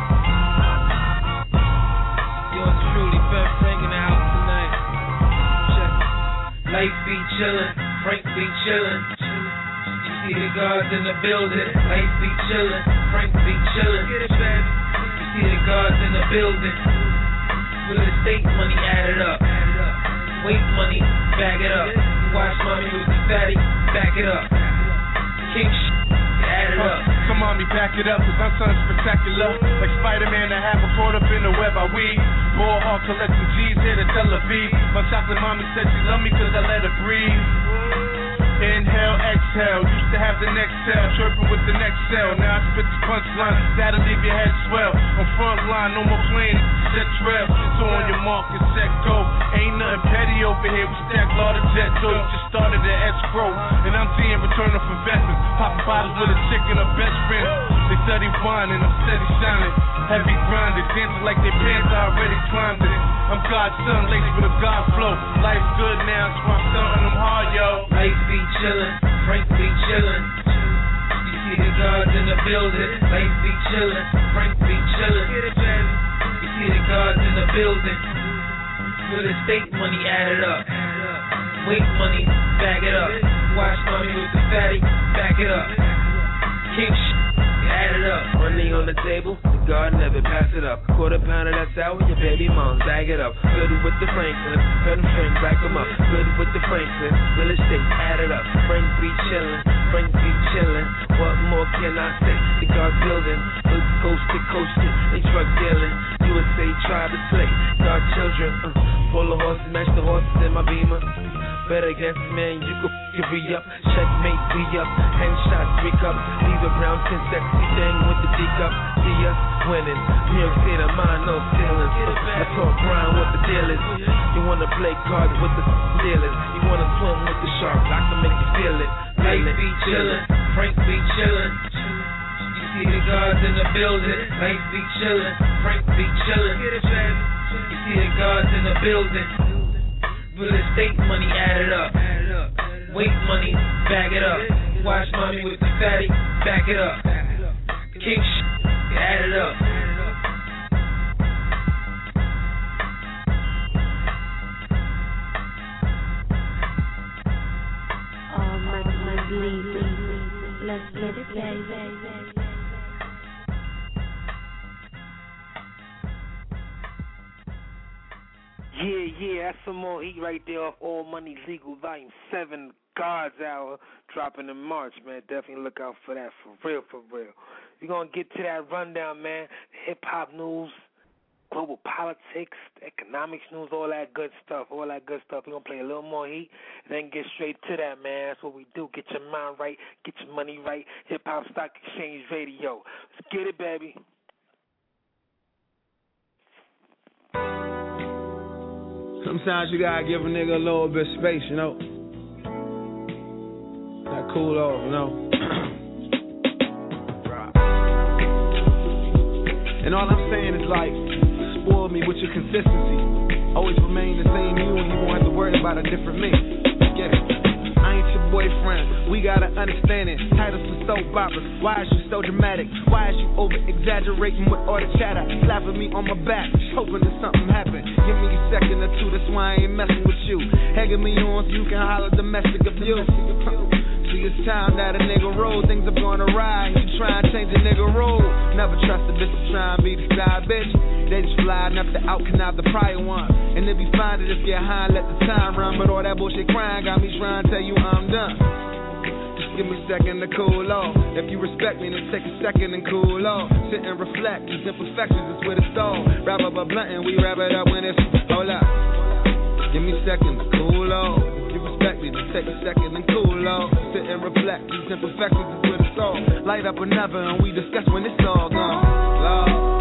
Speaker 2: Yours truly, Ben Frank in the house tonight. Check. Life be chillin', Frank be chillin'. You see the guards in the building. Life be chillin', Frank be chillin'. You see the guards in the building. Real estate money added up. Weight money, bag it up. Watch mommy with the fatty, back it up. King sh**, add it up.
Speaker 3: Come on, me back it up, cause I'm something spectacular. Like Spider-Man that have a caught up in the web I weave. Ball hard collecting G's here to Tel Aviv. My chocolate mommy said she love me cause I let her breathe. Inhale, exhale, used to have the next cell, chirping with the next cell. Now I spit the punchline, that'll leave your head swell. On front line, no more playing, set trail. So on your mark and set go. Ain't nothing petty over here, we stack a lot of jet dough. Just started at escrow, and I'm seeing return of investments. Popping bottles with a chick and a best friend. They steady whining, I'm steady shining. Heavy grinded, dancing like they pants, I already climbed it. I'm God's son, laced with a God flow. Life's good now, so I'm stunting them hard, yo.
Speaker 2: Life be chillin', Frank be chillin'. You see the guards in the building. Life be chillin', Frank be chillin'. You see the guards in the building. Real estate money added up. Weight money, bag it up. Watch mommy with the fatty, back it up. King sh**, add it up. Money on the table, the guard never pass it up. Quarter pound of that sour, your baby mom, bag it up. Good with the Franklin, Ben Frank, back him up. Good with the Franklin, real estate, add it up. Frank be chillin', Frank be chillin'. What more can I say? The guard building, look coast to coast it. They drug dealing, U S A try to slay. Guard children, uh, pull the horses, match the horses in my Beamer. Better against man, you could f***ing re-up. Checkmate, we up. Headshots, three cups. Leave a brown skin, sexy thing with the D-cup. See us winning. New York City, mind, no ceilings. I talk grind with the dealers. You wanna play cards with the dealers. You wanna swim with the sharks. I can make you feel it. Life be chillin', Frank be chillin'. You see the guards in the building. Life be chillin', Frank be chillin'. You see the guards in the building. Real estate money added up. Weight money, bag it up. Watch mommy with the fatty, back it up. King sh**, add it up.
Speaker 1: All my my bleeding. Let's get it, baby.
Speaker 5: Yeah, yeah, that's some more heat right there off All Money Legal Volume seven, God's Hour, dropping in March, man. Definitely look out for that, for real, for real. We're going to get to that rundown, man. Hip-hop news, global politics, economics news, all that good stuff, all that good stuff. We're going to play a little more heat and then get straight to that, man. That's what we do. Get your mind right, get your money right. Hip-Hop Stock Exchange Radio. Let's get it, baby.
Speaker 3: Sometimes you gotta give a nigga a little bit of space, you know. That cool off, you know. And all I'm saying is like, spoil me with your consistency. Always remain the same you and you won't have to worry about a different me. Get it? I ain't your boyfriend, we gotta understand it. Titles for soap operas, why is you so dramatic? Why is you over exaggerating with all the chatter? Slapping me on my back, hoping that something happen. Give me a second or two, that's why I ain't messing with you. Egging me on so you can holler domestic abuse. See, it's time that a nigga roll, things are gonna ride. You try and change a nigga rule. Never trust a bitch to try and be the side bitch. They just fly enough to out-connive the prior one. And if you find it, if you're high, let the time run. But all that bullshit crying got me trying to tell you I'm done. Just give me a second to cool off. If you respect me, then take a second and cool off. Sit and reflect, these imperfections is where it's all. Wrap up a blunt and we wrap it up when it's, hold up. Give me a second to cool off. If you respect me, then take a second and cool off. Sit and reflect, these imperfections is where it's all. Light up another and we discuss when it's all gone. Love.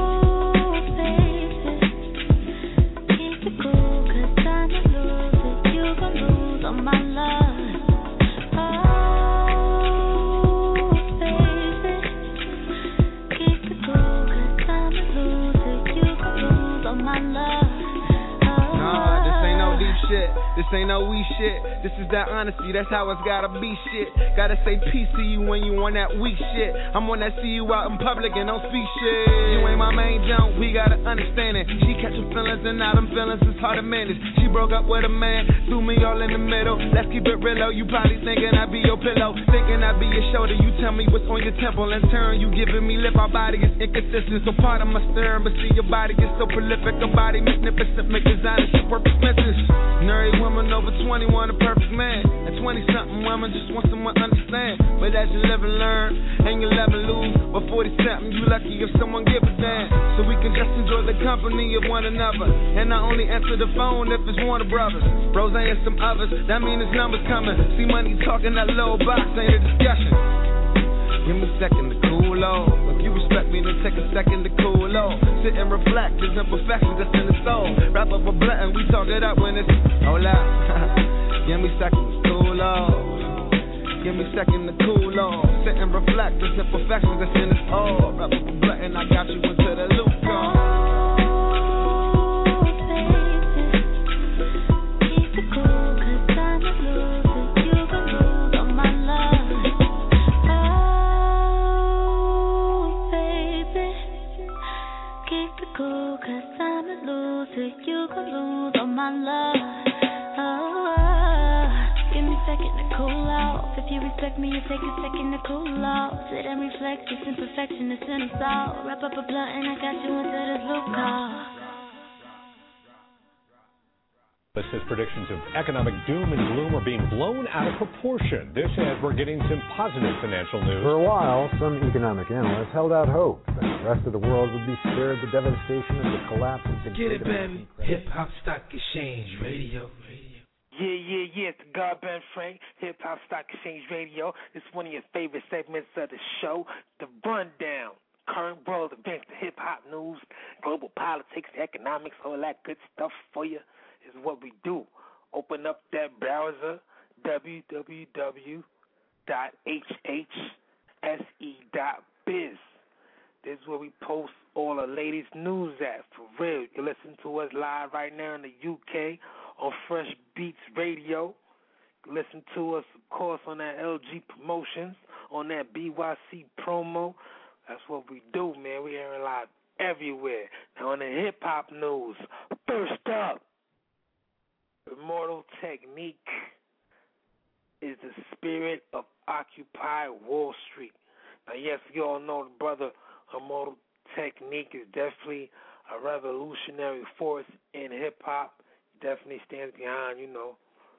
Speaker 15: My love, oh baby, keep it cool, 'cause time to lose it. You can lose all my love. Oh.
Speaker 3: Nah, this ain't no deep shit. This ain't no we shit. This is that honesty. That's how it's gotta be shit. Gotta say peace to you when you on that weak shit. I'm on that see you out in public and don't speak shit. You ain't my main junk. We gotta understand it. She catching feelings and now them feelings is hard to manage. She broke up with a man, threw me all in the middle. Let's keep it real. You probably thinking I be your pillow, thinking I be your shoulder. You tell me what's on your temple. In turn, you giving me lip. Our body is inconsistent, so part of my stern. But see, your body gets so prolific. A body magnificent, make designer shit work expenses. Married woman over twenty, want a perfect man. And twenty-something woman just want someone to understand. But as you live and learn, and you live and lose. But forty-something, you lucky if someone give a damn. So we can just enjoy the company of one another. And I only answer the phone if it's Warner Brothers, Rose and some others. That mean his numbers coming. See money talking, that little box ain't a discussion. Give me a second to cool off. If you respect me, then take a second to cool off. Sit and reflect, there's imperfections that's in the soul. Wrap up a blunt and we talk it up when it's, hold up. Give me a second to cool off. Give me a second to cool off. Sit and reflect, there's imperfections that's in the soul. Wrap up a blunt and I got you into the loop, gone.
Speaker 15: You can lose all my love. Oh, give me a second to cool off. If you respect me, you take a second to cool off. Sit and reflect, this imperfection is in us all. Wrap up a blunt and I got you into this loop call.
Speaker 20: This says predictions of economic doom and gloom are being blown out of proportion. This as we're getting some positive financial news.
Speaker 21: For a while, some economic analysts held out hope that the rest of the world would be spared the devastation of the collapse of the
Speaker 5: Get it, baby. Hip Hop Stock Exchange Radio. Yeah, yeah, yeah. It's God Ben Frank, Hip Hop Stock Exchange Radio. It's one of your favorite segments of the show, The Rundown. Current world events, the hip hop news, global politics, economics, all that good stuff for you. Is what we do. Open up that browser, w w w dot h h s e dot biz. This is where we post all the latest news at, for real. You can listen to us live right now in the U K on Fresh Beats Radio. You can listen to us, of course, on that L G Promotions, on that B Y C promo. That's what we do, man. We airing live everywhere. Now, on the hip-hop news, first up, Immortal Technique is the spirit of Occupy Wall Street. Now, yes, you all know the brother Immortal Technique is definitely a revolutionary force in hip hop. Definitely stands behind, you know,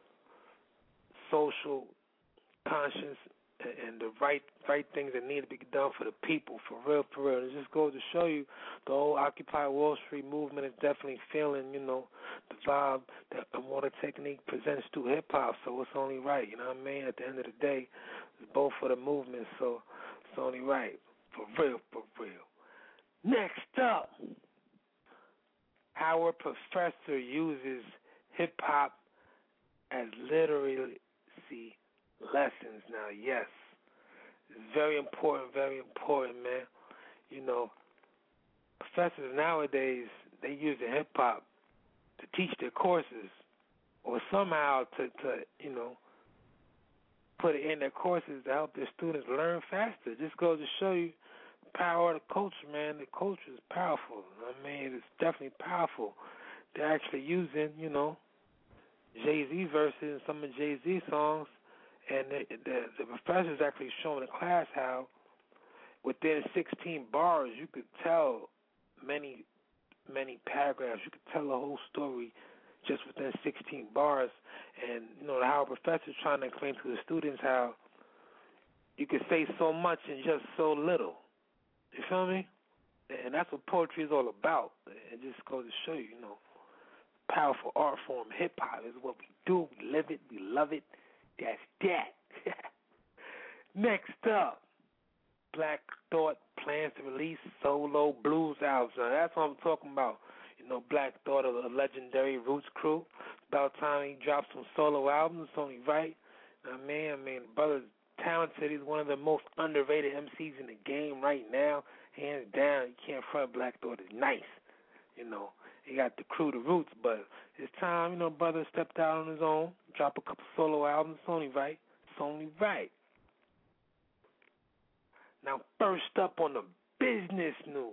Speaker 5: social conscience and the right right things that need to be done for the people, for real, for real. And it just goes to show you the whole Occupy Wall Street movement is definitely feeling, you know, the vibe that Immortal Technique presents to hip hop. So it's only right, you know what I mean? At the end of the day, it's both for the movement, so it's only right. For real, for real. Next up, Howard Professor uses hip hop as literacy lessons. Now, yes, it's very important, very important, man. You know, professors nowadays, they use the hip hop to teach their courses, or somehow to, to, you know, put it in their courses to help their students learn faster. It just goes to show you the power of the culture, man. The culture is powerful. I mean, it's definitely powerful. They're actually using, you know, Jay-Z verses in some of Jay-Z songs, and the, the, the professor's actually showing the class how within sixteen bars you could tell many, many paragraphs. You could tell the whole story just within sixteen bars. And, you know, the Howard Professor's trying to explain to the students how you could say so much in just so little. You feel me? And that's what poetry is all about. It just goes to show you, you know, powerful art form. Hip-hop is what we do. We live it. We love it. That's that. Next up, Black Thought plans to release solo blues albums. Now, that's what I'm talking about. You know, Black Thought of the legendary Roots crew. About time he dropped some solo albums. It's only right. I mean, I mean, the brother's talented. He's one of the most underrated M Cs in the game right now. Hands down, you can't front Black Thought is nice. You know, he got the crew, the Roots, but it's time, you know, brother stepped out on his own, drop a couple solo albums. It's only right. It's only right. Now, first up on the business news.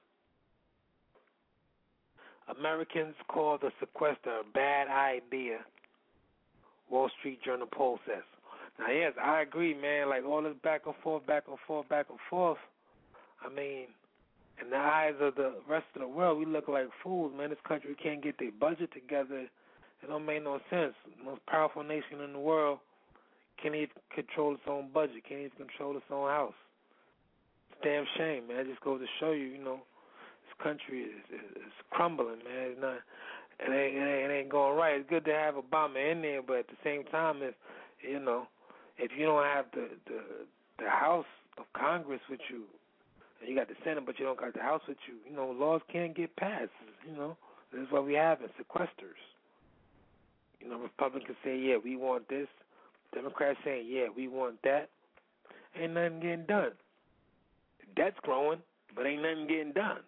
Speaker 5: Americans call the sequester a bad idea, Wall Street Journal poll says. Now, yes, I agree, man. Like, all this back and forth, back and forth, back and forth. I mean, in the eyes of the rest of the world, we look like fools, man. This country can't get their budget together. It don't make no sense. The most powerful nation in the world can't even control its own budget, can't even control its own house. It's a damn shame, man. It just goes to show you, you know, this country is, is, is crumbling, man. It's not, it ain't, it ain't, it ain't going right. It's good to have Obama in there, but at the same time, if you know, if you don't have the the, the House of Congress with you, and you got the Senate, but you don't got the House with you, you know, laws can't get passed. You know, this is what we have in sequesters. You know, Republicans say, yeah, we want this. Democrats saying, yeah, we want that. Ain't nothing getting done. The debt's growing, but ain't nothing getting done.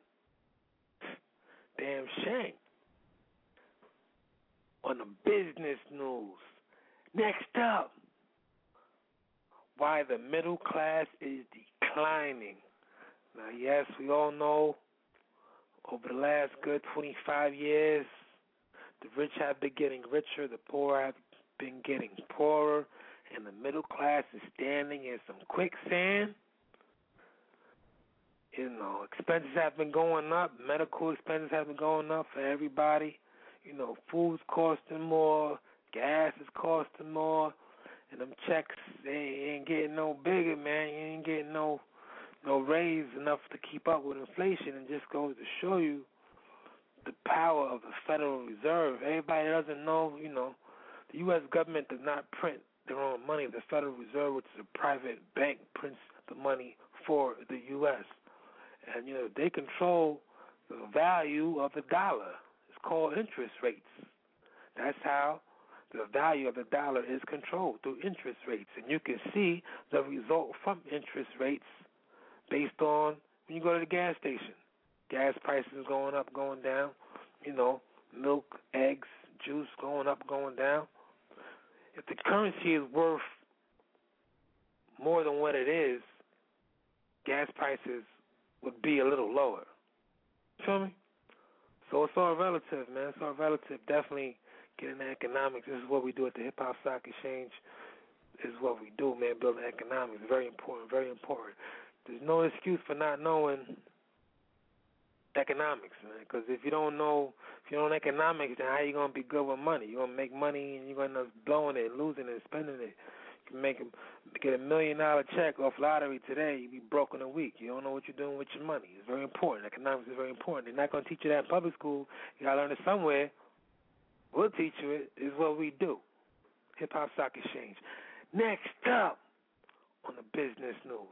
Speaker 5: Damn shame. On the business news, next up, why the middle class is declining. Now, yes, we all know over the last good twenty-five years, the rich have been getting richer, the poor have been getting poorer, and the middle class is standing in some quicksand. You know, expenses have been going up, medical expenses have been going up for everybody. You know, food's costing more, gas is costing more, and them checks, they ain't getting no bigger, man. You ain't getting no no raise enough to keep up with inflation, and just goes to show you the power of the Federal Reserve. Everybody doesn't know, you know, the U S government does not print their own money. The Federal Reserve, which is a private bank, prints the money for the U S And, you know, they control the value of the dollar. It's called interest rates. That's how the value of the dollar is controlled, through interest rates. And you can see the result from interest rates based on when you go to the gas station. Gas prices going up, going down. You know, milk, eggs, juice going up, going down. If the currency is worth more than what it is, gas prices would be a little lower. Feel me? So it's all relative, man. It's all relative. Definitely get into economics. This is what we do at the Hip Hop Stock Exchange. This is what we do, man. Building economics. Very important, very important. There's no excuse for not knowing economics, man. Because if you don't know, if you don't know economics, then how you gonna be good with money? You're gonna make money and you're gonna end up blowing it, losing it, spending it. You can make a, get a million dollar check off lottery today, you be broke in a week. You don't know what you're doing with your money. It's very important. Economics is very important. They're not gonna teach you that in public school. You gotta learn it somewhere. We'll teach you it. It's what we do. Hip Hop Stock Exchange. Next up on the business news,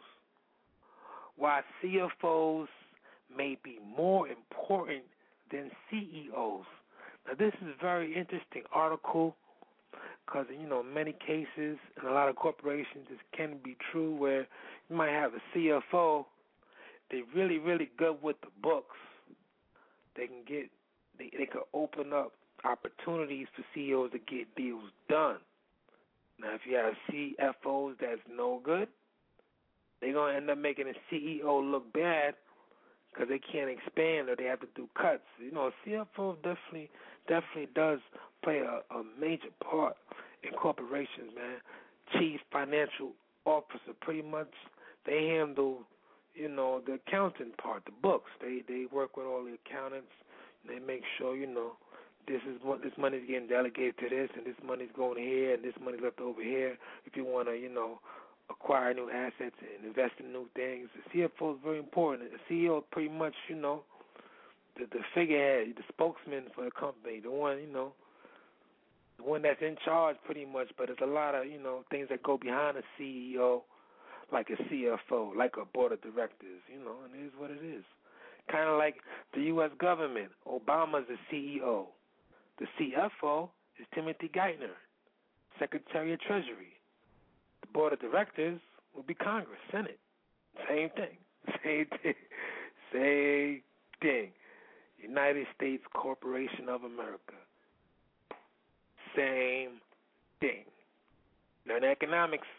Speaker 5: why C F Os may be more important than C E Os. Now, this is a very interesting article because, you know, in many cases in a lot of corporations, this can be true where you might have a C F O, they're really, really good with the books. They can get, they, they could open up opportunities for C E Os to get deals done. Now, if you have C F Os that's no good, they're going to end up making a C E O look bad because they can't expand or they have to do cuts. You know, C F O definitely definitely does play a, a major part in corporations, man. Chief Financial Officer, pretty much, they handle, you know, the accounting part, the books. They they work with all the accountants. They make sure, you know, this is what this money's getting delegated to this, and this money's going here, and this money's left over here. If you want to, you know, acquire new assets and invest in new things, the C F O is very important. The C E O is pretty much, you know, the the figurehead, the spokesman for the company, the one, you know, the one that's in charge pretty much. But there's a lot of, you know, things that go behind a C E O, like a C F O, like a board of directors, you know, and it is what it is. Kind of like the U S government. Obama's the C E O. The C F O is Timothy Geithner, Secretary of Treasury. The board of directors will be Congress, Senate. Same thing. Same thing. Same thing. United States Corporation of America. Same thing. Learn economics.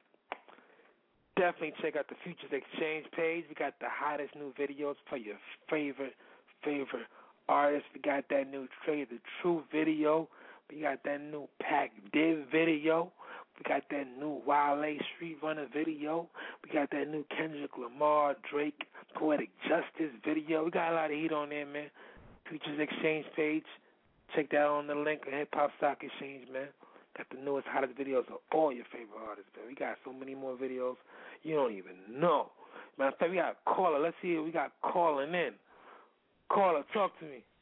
Speaker 5: Definitely check out the Futures Exchange page. We got the hottest new videos for your favorite, favorite artists. We got that new Trey the True video. We got that new Pac Div video. We got that new Wale Street Runner video. We got that new Kendrick Lamar, Drake, Poetic Justice video. We got a lot of heat on there, man. Futures Exchange page. Check that out on the link at Hip Hop Stock Exchange, man. Got the newest, hottest videos of all your favorite artists, man. We got so many more videos you don't even know. Matter of fact, we got a caller. Let's see if we got calling in. Caller, talk to me.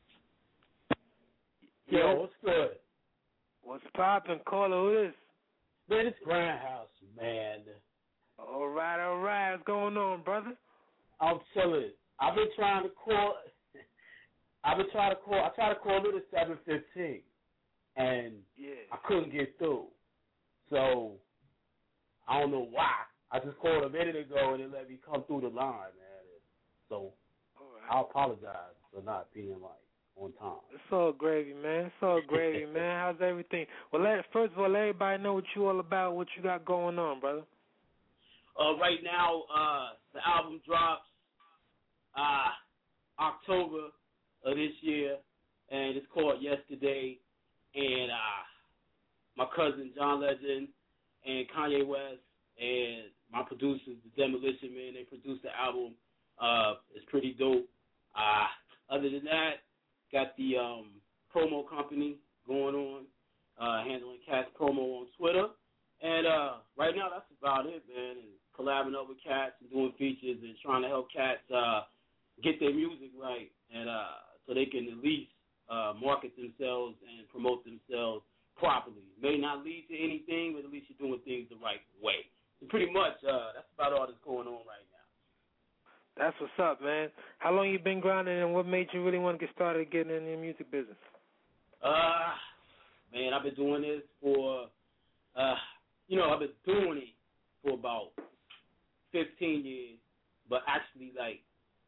Speaker 4: Yo, Yo what's good?
Speaker 5: What's poppin', caller? Who is?
Speaker 4: Man, it's Grindhouse, man.
Speaker 5: All right, all right. What's going on, brother?
Speaker 4: I'm chilling. I've been trying to call. I've been trying to call. I tried to call it at seven fifteen, and
Speaker 5: yeah.
Speaker 4: I couldn't get through. So I don't know why. I just called a minute ago and it let me come through the line, man. So right. I apologize for not being like on time.
Speaker 5: It's all gravy, man. It's all gravy, man. How's everything? Well, let, first of all, let everybody know what you all about, what you got going on, brother.
Speaker 4: Uh, right now, uh, the album drops uh, October of this year, and it's called Yesterday. And uh, my cousin John Legend and Kanye West and my producers, the Demolition Man, they produced the album. Uh, it's pretty dope. Uh, other than that, got the um, promo company going on, uh, handling Cats promo on Twitter. And uh, right now, that's about it, man. And collabing up with Cats and doing features and trying to help Cats uh, get their music right, and uh, so they can at least uh, market themselves and promote themselves properly. May not lead to anything, but at least you're doing things the right way. And pretty much, uh, that's about all that's going on right now.
Speaker 5: That's what's up, man. How long you been grinding, and what made you really want to get started getting in the music business?
Speaker 4: Uh, man, I've been doing this for, uh, you know, I've been doing it for about fifteen years, but actually, like,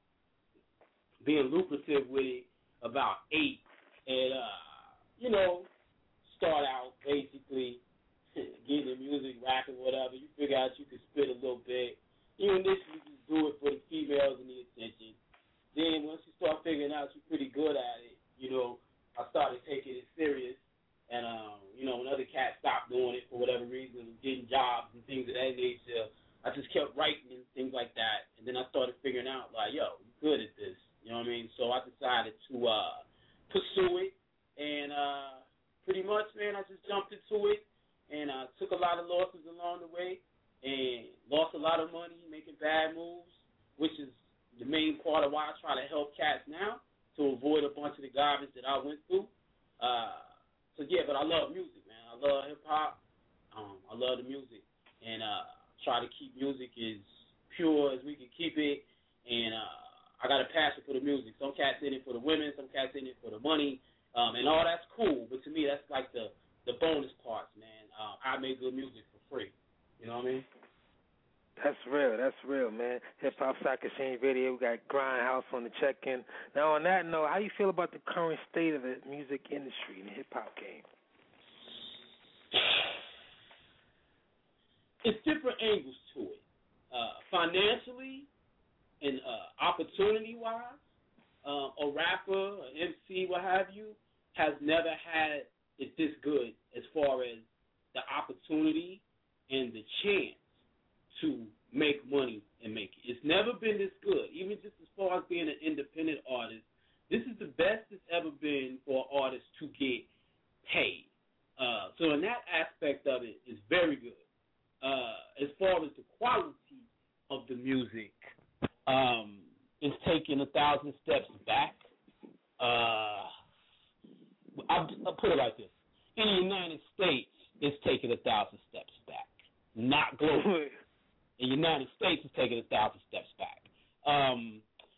Speaker 4: being lucrative with it about eight. And, uh, you know, start out basically getting the music, rapping, whatever. You figure out you can spit a little bit. You initially just do it for the females and the attention. Then once you start figuring out you're pretty good at it, you know, I started taking it serious. And, um, you know, when other cats stopped doing it for whatever reason, getting jobs and things of that nature, I just kept writing and things like that. And then I started figuring out, like, yo, I'm good at this. You know what I mean? So main part of why I try to help cats now, to avoid a bunch of the garbage that I went through. Uh, so, yeah, but I love music, man. I love hip-hop. Um, I love the music. And uh, try to keep music as pure as we can keep it. And uh, I got a passion for the music. Some cats in it for the women, some cats in it for the money. Um, and all that's cool. But to me, that's like the, the bonus parts, man. Uh, I make good music for free. You know what I mean?
Speaker 5: That's real. That's real, man. Hip Hop Stock Exchange Radio. We got Grindhouse on the check-in. Now, on that note, how you feel about the current state of the music industry and the hip-hop game?
Speaker 4: It's different angles to it. Uh, financially and uh, opportunity-wise, uh, a rapper, an M C, what have you, has never had it this good as far as the opportunity and the chance to make money and make it. It's never been this good, even just as far as being an independent artist. This is the best it's ever been for an artist to get paid. Uh, so in that aspect of it, it's very good. Uh, as far as the quality of the music, um, it's taking a thousand steps back. Uh, I'll, I'll put it like this. In the United States, it's taking a thousand steps back, not globally. In the United States, it's taking a thousand steps back. Um,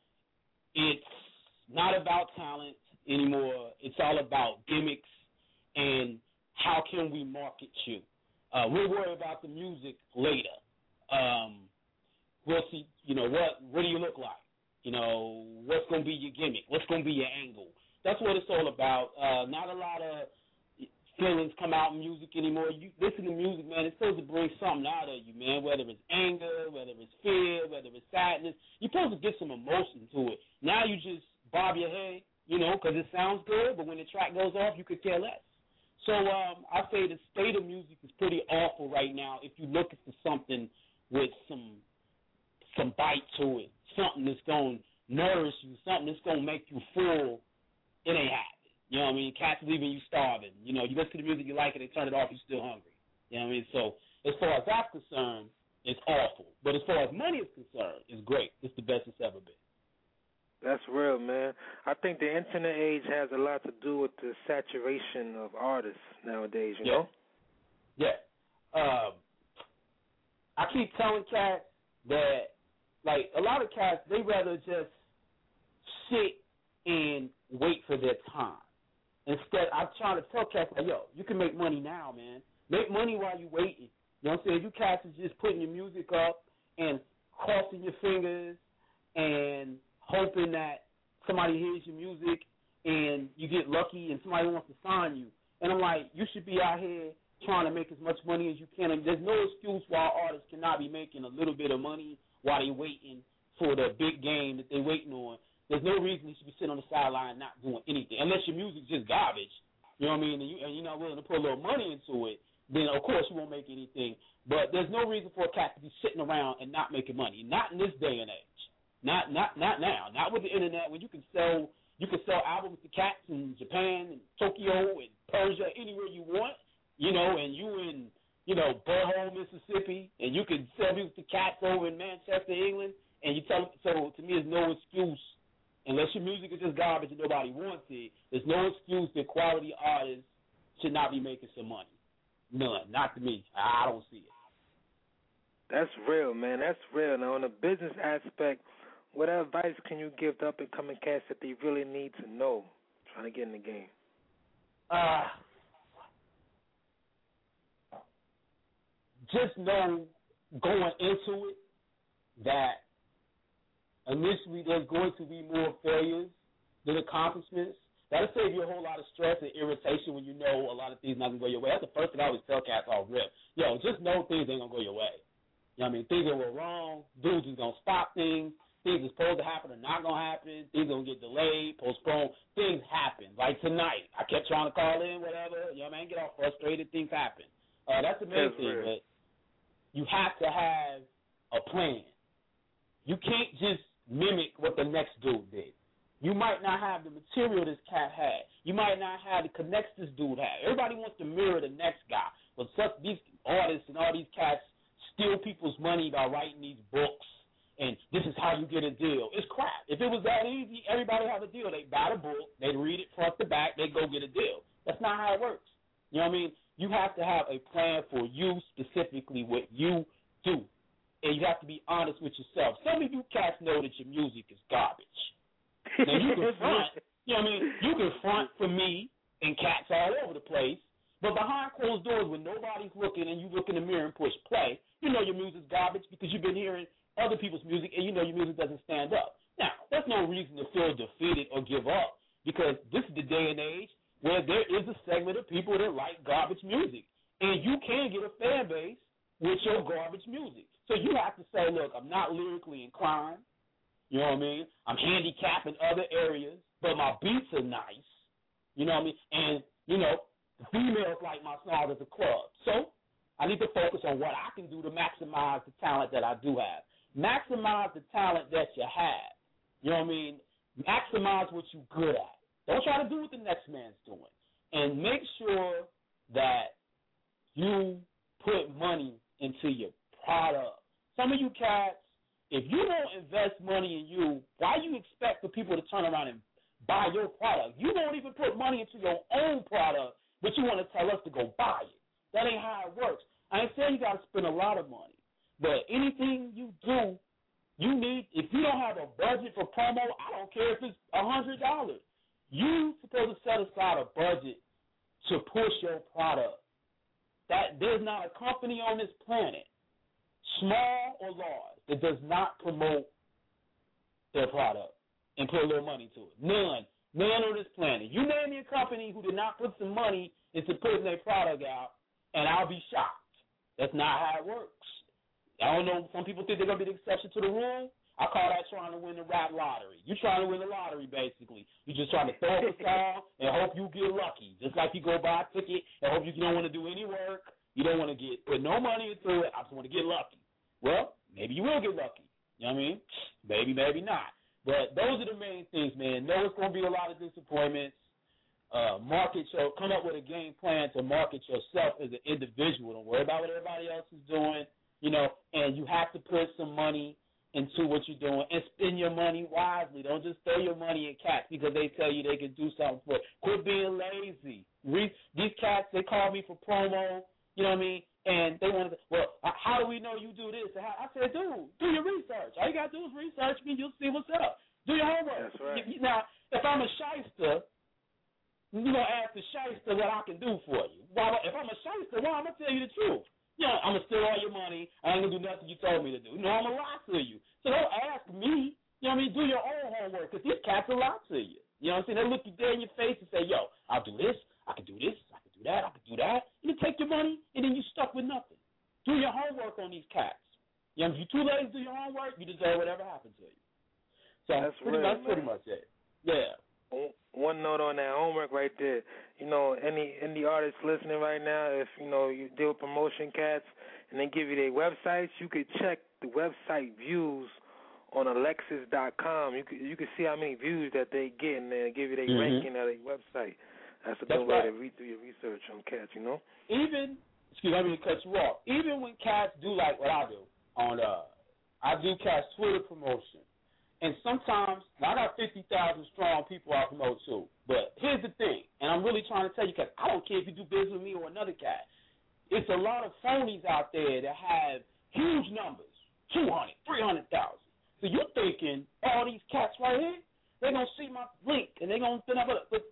Speaker 4: it's not about talent anymore. It's all about gimmicks and how can we market you. Uh, we'll worry about the music later. Um, we'll see, you know, what what do you look like? You know, what's going to be your gimmick? What's going to be your angle? That's what it's all about. Uh, not a lot of feelings come out in music anymore. You listen to music, man, it's supposed to bring something out of you, man, whether it's anger, whether it's fear, whether it's sadness. You're supposed to get some emotion to it. Now you just bob your head, you know, because it sounds good, but when the track goes off, you could care less. So um, I say the state of music is pretty awful right now if you're looking for something with some some bite to it, something that's going to nourish you, something that's going to make you full. It ain't happening. You know what I mean? Cats leaving you starving. You know, you listen to the music, you like it, they turn it off, you're still hungry. You know what I mean? So as far as that's concerned, it's awful. But as far as money is concerned, it's great. It's the best it's ever been.
Speaker 5: That's real, man. I think the internet age has a lot to do with the saturation of artists nowadays, you
Speaker 4: yeah.
Speaker 5: know?
Speaker 4: Yeah. Um, I keep telling cats that, like, a lot of cats, they rather just sit and wait for their time. Instead, I'm trying to tell cats, like, yo, you can make money now, man. Make money while you're waiting. You know what I'm saying? You cats is just putting your music up and crossing your fingers and hoping that somebody hears your music and you get lucky and somebody wants to sign you. And I'm like, you should be out here trying to make as much money as you can. And there's no excuse why artists cannot be making a little bit of money while they're waiting for the big game that they're waiting on. There's no reason you should be sitting on the sideline not doing anything, unless your music's just garbage. You know what I mean? And, you, and you're not willing to put a little money into it, then, of course, you won't make anything. But there's no reason for a cat to be sitting around and not making money, not in this day and age. Not not not now. Not with the internet, when you can sell you can sell albums to cats in Japan and Tokyo and Persia, anywhere you want, you know, and you in, you know, Burholm, Mississippi, and you can sell music to cats over in Manchester, England, and you tell so to me there's no excuse. Unless your music is just garbage and nobody wants it, there's no excuse that quality artists should not be making some money. None. Not to me. I don't see it.
Speaker 5: That's real, man. That's real. Now, on the business aspect, what advice can you give to up-and-coming cats that they really need to know trying to get in the game?
Speaker 4: Uh, just know going into it that initially there's going to be more failures than accomplishments. That'll save you a whole lot of stress and irritation when you know a lot of things not going to go your way. That's the first thing I always tell cats off rip. Yo, just know things ain't going to go your way. You know what I mean? Things that were wrong, dudes is going to stop things. Things are supposed to happen are not going to happen. Things are going to get delayed, postponed. Things happen. Like tonight, I kept trying to call in, whatever. You know what I mean? Get all frustrated. Things happen. Uh, that's the main
Speaker 5: that's
Speaker 4: thing.
Speaker 5: But
Speaker 4: you have to have a plan. You can't just mimic what the next dude did. You might not have the material this cat had. You might not have the connects this dude had. Everybody wants to mirror the next guy. But such these artists and all these cats steal people's money by writing these books
Speaker 7: and this is how you get a deal. It's crap. If it was that easy, everybody have a deal. They buy the book, they read it front to back, they go get a deal. That's not how it works. You know what I mean? You have to have a plan for you specifically, what you do, and you have to be honest with yourself. Some of you cats know that your music is garbage. Now you can front, you know what I mean? You can front for me and cats all over the place, but behind closed doors when nobody's looking and you look in the mirror and push play, you know your music's garbage because you've been hearing other people's music and you know your music doesn't stand up. Now, there's no reason to feel defeated or give up because this is the day and age where there is a segment of people that like garbage music, and you can get a fan base with your garbage music. So you have to say, look, I'm not lyrically inclined. You know what I mean? I'm handicapped in other areas, but my beats are nice. You know what I mean? And, you know, the females like my songs as a club. So I need to focus on what I can do to maximize the talent that I do have. Maximize the talent that you have. You know what I mean? Maximize what you're good at. Don't try to do what the next man's doing. And make sure that you put money into your product. Some of you cats, if you don't invest money in you, why you expect for people to turn around and buy your product? You won't even put money into your own product, but you want to tell us to go buy it. That ain't how it works. I ain't saying you got to spend a lot of money, but anything you do, you need, if you don't have a budget for promo, I don't care if it's one hundred dollars. You're supposed to set aside a budget to push your product. That there's not a company on this planet, small or large, that does not promote their product and put a little money to it. None. None on this planet. You name me a company who did not put some money into putting their product out, and I'll be shocked. That's not how it works. I don't know. Some people think they're going to be the exception to the rule. I call that trying to win the rap lottery. You're trying to win the lottery, basically. You're just trying to throw up a song and hope you get lucky. Just like you go buy a ticket and hope you don't want to do any work. You don't want to get put no money into it. I just want to get lucky. Well, maybe you will get lucky. You know what I mean? Maybe, maybe not. But those are the main things, man. Know it's going to be a lot of disappointments. Uh, market your, come up with a game plan to market yourself as an individual. Don't worry about what everybody else is doing, you know, and you have to put some money into what you're doing and spend your money wisely. Don't just throw your money in cats because they tell you they can do something for it. Quit being lazy. Re- these cats, they call me for promo, you know what I mean, and they want to, well, how do we know you do this? I said, dude, do your research. All you got to do is research me. You'll see what's up. Do your homework.
Speaker 5: That's right.
Speaker 7: Now, if I'm a shyster, you're going to ask the shyster what I can do for you. Why, if I'm a shyster, well, I'm going to tell you the truth. You know, I'm going to steal all your money. I ain't going to do nothing you told me to do. No, I'm going to lie to you. So don't ask me. You know what I mean? Do your own homework because these cats will lie to you. You know what I'm saying? They look you dead in your face and say, yo, I'll do this. I can do this. I can do that. I can do that. And you take your money, and then you're stuck with nothing. Do your homework on these cats. You know, if you're too lazy to do your homework, you deserve whatever happens to you. So
Speaker 5: that's
Speaker 7: pretty,
Speaker 5: real,
Speaker 7: that's pretty much it. Yeah.
Speaker 5: One note on that homework right there. You know, any any artists listening right now, if you know you deal with promotion cats and they give you their websites, you could check the website views on Alexis dot com. You could you could see how many views that they get and they give you their
Speaker 7: mm-hmm.
Speaker 5: ranking of their website. That's a
Speaker 7: That's
Speaker 5: good
Speaker 7: right.
Speaker 5: way to read through your research on cats. You know.
Speaker 7: Even excuse me, I mean to cut you off. Even when cats do like what I do on uh, I do cats Twitter promotion. And sometimes, now I got fifty thousand strong people I promote too. But here's the thing, and I'm really trying to tell you, because I don't care if you do business with me or another cat. It's a lot of phonies out there that have huge numbers, two hundred, three hundred thousand. So you're thinking, all these cats right here, they're going to see my link, and they're going to send up a, but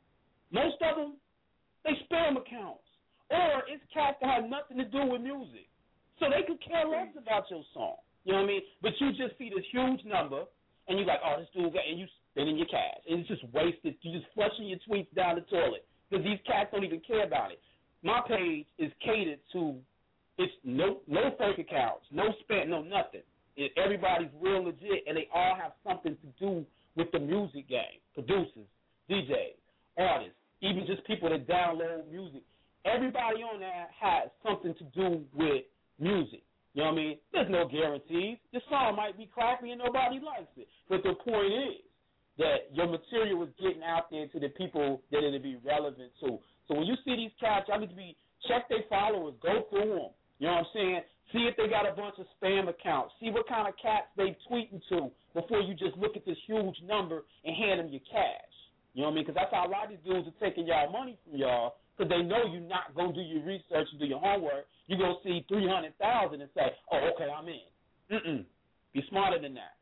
Speaker 7: most of them, they spam accounts. Or it's cats that have nothing to do with music. So they could care less about your song. You know what I mean? But you just see this huge number, and you're like, oh, this dude got, and you spending your cash. And it's just wasted. You're just flushing your tweets down the toilet because these cats don't even care about it. My page is catered to, it's no no fake accounts, no spam, no nothing. It, everybody's real legit, and they all have something to do with the music game. Producers, D Js, artists, even just people that download music. Everybody on there has something to do with music. You know what I mean? There's no guarantees. Your song might be crappy and nobody likes it. But the point is that your material is getting out there to the people that it'll be relevant to. So when you see these cats, y'all need to be, check their followers, go through them. You know what I'm saying? See if they got a bunch of spam accounts. See what kind of cats they tweeting to before you just look at this huge number and hand them your cash. You know what I mean? Because that's how a lot of these dudes are taking y'all money from y'all because they know you're not going to do your research and do your homework. You're going to see three hundred thousand dollars and say, oh, okay, I'm in. Mm-mm. Be smarter than that.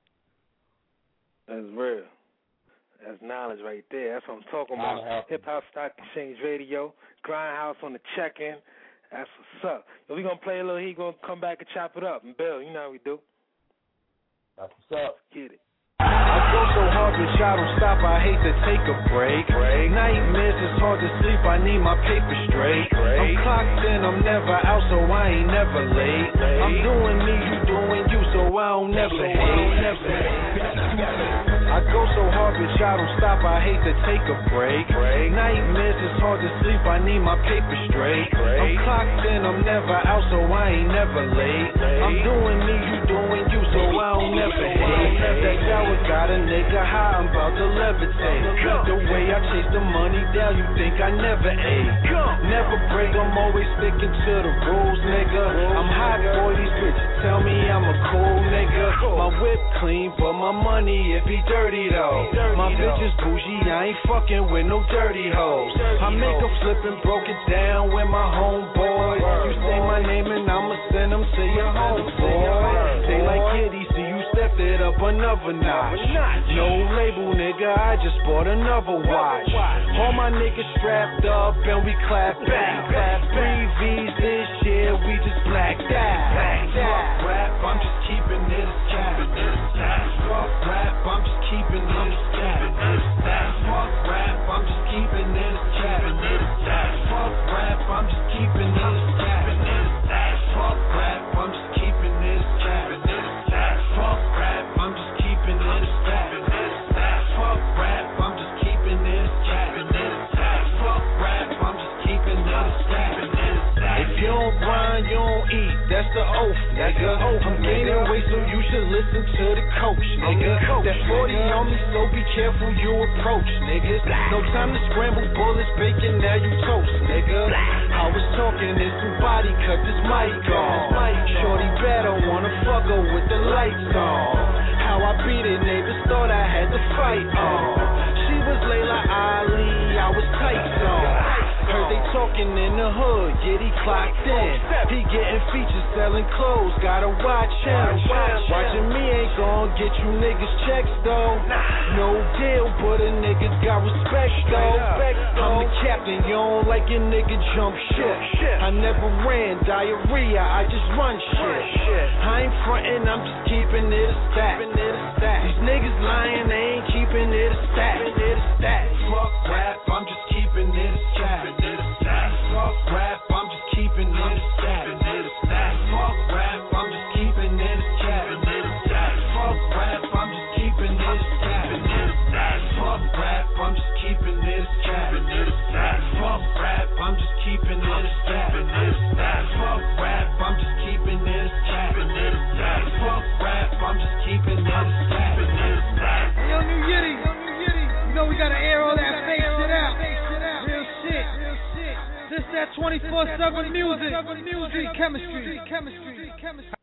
Speaker 5: That's real. That's knowledge right there. That's what I'm talking about. Hip Hop Stock Exchange Radio, Grindhouse on the check-in. That's what's up. Yo, we gonna play a little. He gonna come back and chop it up. And Bill, you know how we do.
Speaker 7: That's what's up.
Speaker 5: Get it.
Speaker 3: I go so hard, bitch, I don't stop. I hate to take a break. break. Nightmares, it's hard to sleep. I need my paper straight. Break. I'm clocked in, I'm never out, so I ain't never late. late. I'm doing me, you doing you, so I don't never so hate. I, don't never hate. I go so hard, bitch, I don't stop. I hate to take a break. break. Nightmares, it's hard to sleep. I need my paper straight. Break. I'm clocked in, I'm never out, so I ain't never late. late. I'm doing me, you doing you, so I don't never hate. That shower got a nigga high, I'm about to levitate. The way I chase the money down, you think I never ate. Never break, I'm always sticking to the rules, nigga. I'm hot boy, these bitches tell me I'm a cool nigga. My whip clean, but my money, it be dirty though. My bitch is bougie, I ain't fucking with no dirty hoes. I make a flip and broke it down with my homeboys. You say my name and I'ma send them to your homeboy. They like kitty, see you stepped it up another notch. No label, nigga, I just bought another watch. All my niggas strapped up and we clap back. Clap three V's this year, we just blacked out. Fuck rap, I'm just keeping it a cat. Fuck rap, I'm just keeping it a cat. Fuck rap, I'm just keeping it a cat. Fuck rap, I'm just keeping it a cat. Fuck rap, I'm just keeping it a cat. Fuck rap, I'm just keeping it a cat. Fuck rap, I'm just keeping it a cat. Fuck rap, I'm just keeping it a cat. If you don't grind, you don't eat. That's the oath, nigga. I'm gaining weight, so you should listen to the coach, nigga. That forty on me, so be careful you approach, niggas. No time to scramble bullets, bacon, now you toast, nigga. I was talking, this new body, cut this mic off. Shorty bad, I wanna fuck her with the lights on. How I beat it, neighbors thought I had to fight on. She was Layla Ali, I was Tyson. Heard they talking in the hood, get he clocked in. He getting features, selling clothes, gotta watch him. Watching me ain't gon' get you niggas checks though. No deal, but a nigga got respect though. I'm the captain, you don't like your nigga jump shit. I never ran diarrhea, I just run shit. I ain't frontin', I'm just keeping it a stat. These niggas lying, they ain't keeping it a stat. Fuck rap, I'm just keeping it a stat. Fuck rap, I'm just keeping it a stat. Fuck rap, I'm just keeping it a stat. Fuck rap, I'm just keeping it a stat. Fuck rap, I'm just keeping it a stat. Fuck rap, I'm just keeping it a stat. Fuck rap, I'm just keeping it a stat. Fuck rap, I'm just keeping it a stat.
Speaker 8: Hey, yo, New Yitty, you know we gotta air all that fake shit out. Real shit. This that twenty-four seven music. Street chemistry. Chemistry.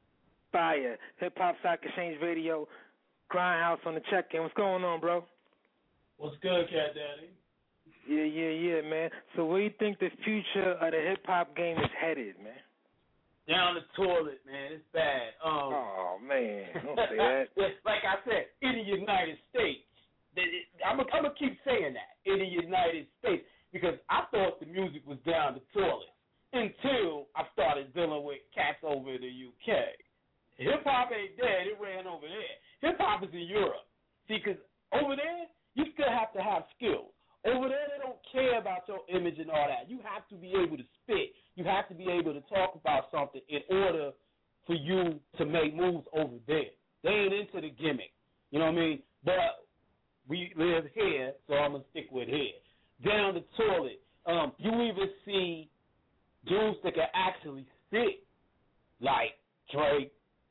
Speaker 5: Fire. Hip Hop Stock Exchange Radio. Grindhouse on the check-in. What's going on, bro?
Speaker 4: What's good, Cat Daddy?
Speaker 5: Yeah, yeah, yeah, man. So where you think the future of the hip-hop game is headed, man?
Speaker 4: Down the toilet, man. It's bad. Um,
Speaker 5: oh, man. Don't say that.
Speaker 4: Like I said, in the United States. I'm going to keep saying that. In the United States. Because I thought the music was down the toilet until I started dealing with cats over in the U K. Hip-hop ain't dead. It ran over there. Hip-hop is in Europe. See, because over there, you still have to have skills. Over there, they don't care about your image and all that. You have to be able to spit. You have to be able to talk about something in order for you to make moves over there. They ain't into the gimmick. You know what I mean? But we live here, so I'm going to stick with here. Down the toilet, um, you even see dudes that can actually spit, like Drake,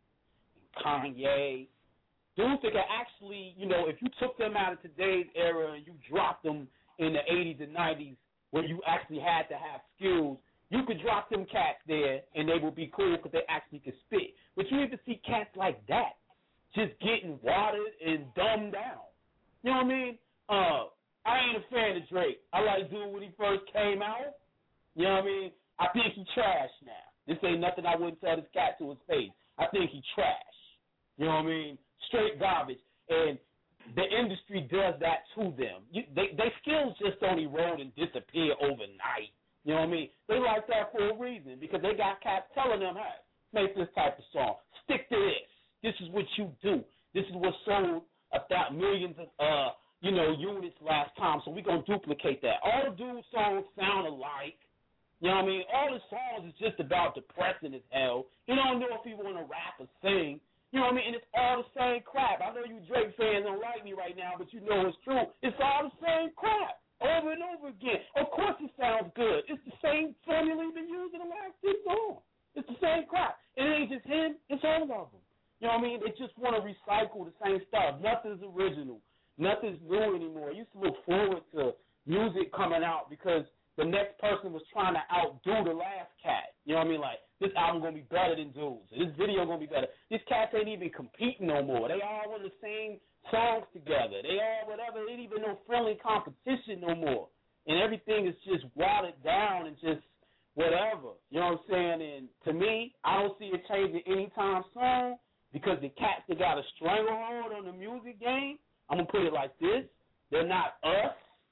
Speaker 4: and Kanye. Dudes that can actually, you know, if you took them out of today's era and you dropped them in the eighties and nineties, where you actually had to have skills
Speaker 7: you could drop them cats there and they would be cool because they actually could spit. But you even see cats like that just getting watered and dumbed down. You know what I mean? Uh, I ain't a fan of Drake. I like dude when he first came out. You know what I mean? I think he trash now. This ain't nothing I wouldn't tell this cat to his face. I think he trash. You know what I mean? Straight garbage. And the industry does that to them. You, they, they skills just don't erode and disappear overnight. You know what I mean? They like that for a reason because they got cats telling them, hey, make this type of song. Stick to this. This is what you do. This is what sold about millions of, uh, you know, units last time, so we're going to duplicate that. All the dude songs sound alike. You know what I mean? All his songs is just about depressing as hell. He don't know if he want to rap or sing. You know what I mean? And it's all the same crap. I know you Drake fans don't like me right now, but you know it's true. It's all the same crap over and over again. Of course it sounds good. It's the same formula he's been using the last six songs. It's the same crap. It ain't just him. It's all of them. You know what I mean? They just want to recycle the same stuff. Nothing's original. Nothing's new anymore. I used to look forward to music coming out because the next person was trying to outdo the last cat. You know what I mean? Like, this album going to be better than dudes. This video going to be better. These cats ain't even competing no more. They all want to sing songs together. They all whatever. There ain't even no friendly competition no more. And everything is just watered down and just whatever. You know what I'm saying? And to me, I don't see it changing anytime soon because the cats that got a stranglehold on the music game, I'm going to put it like this, they're not us.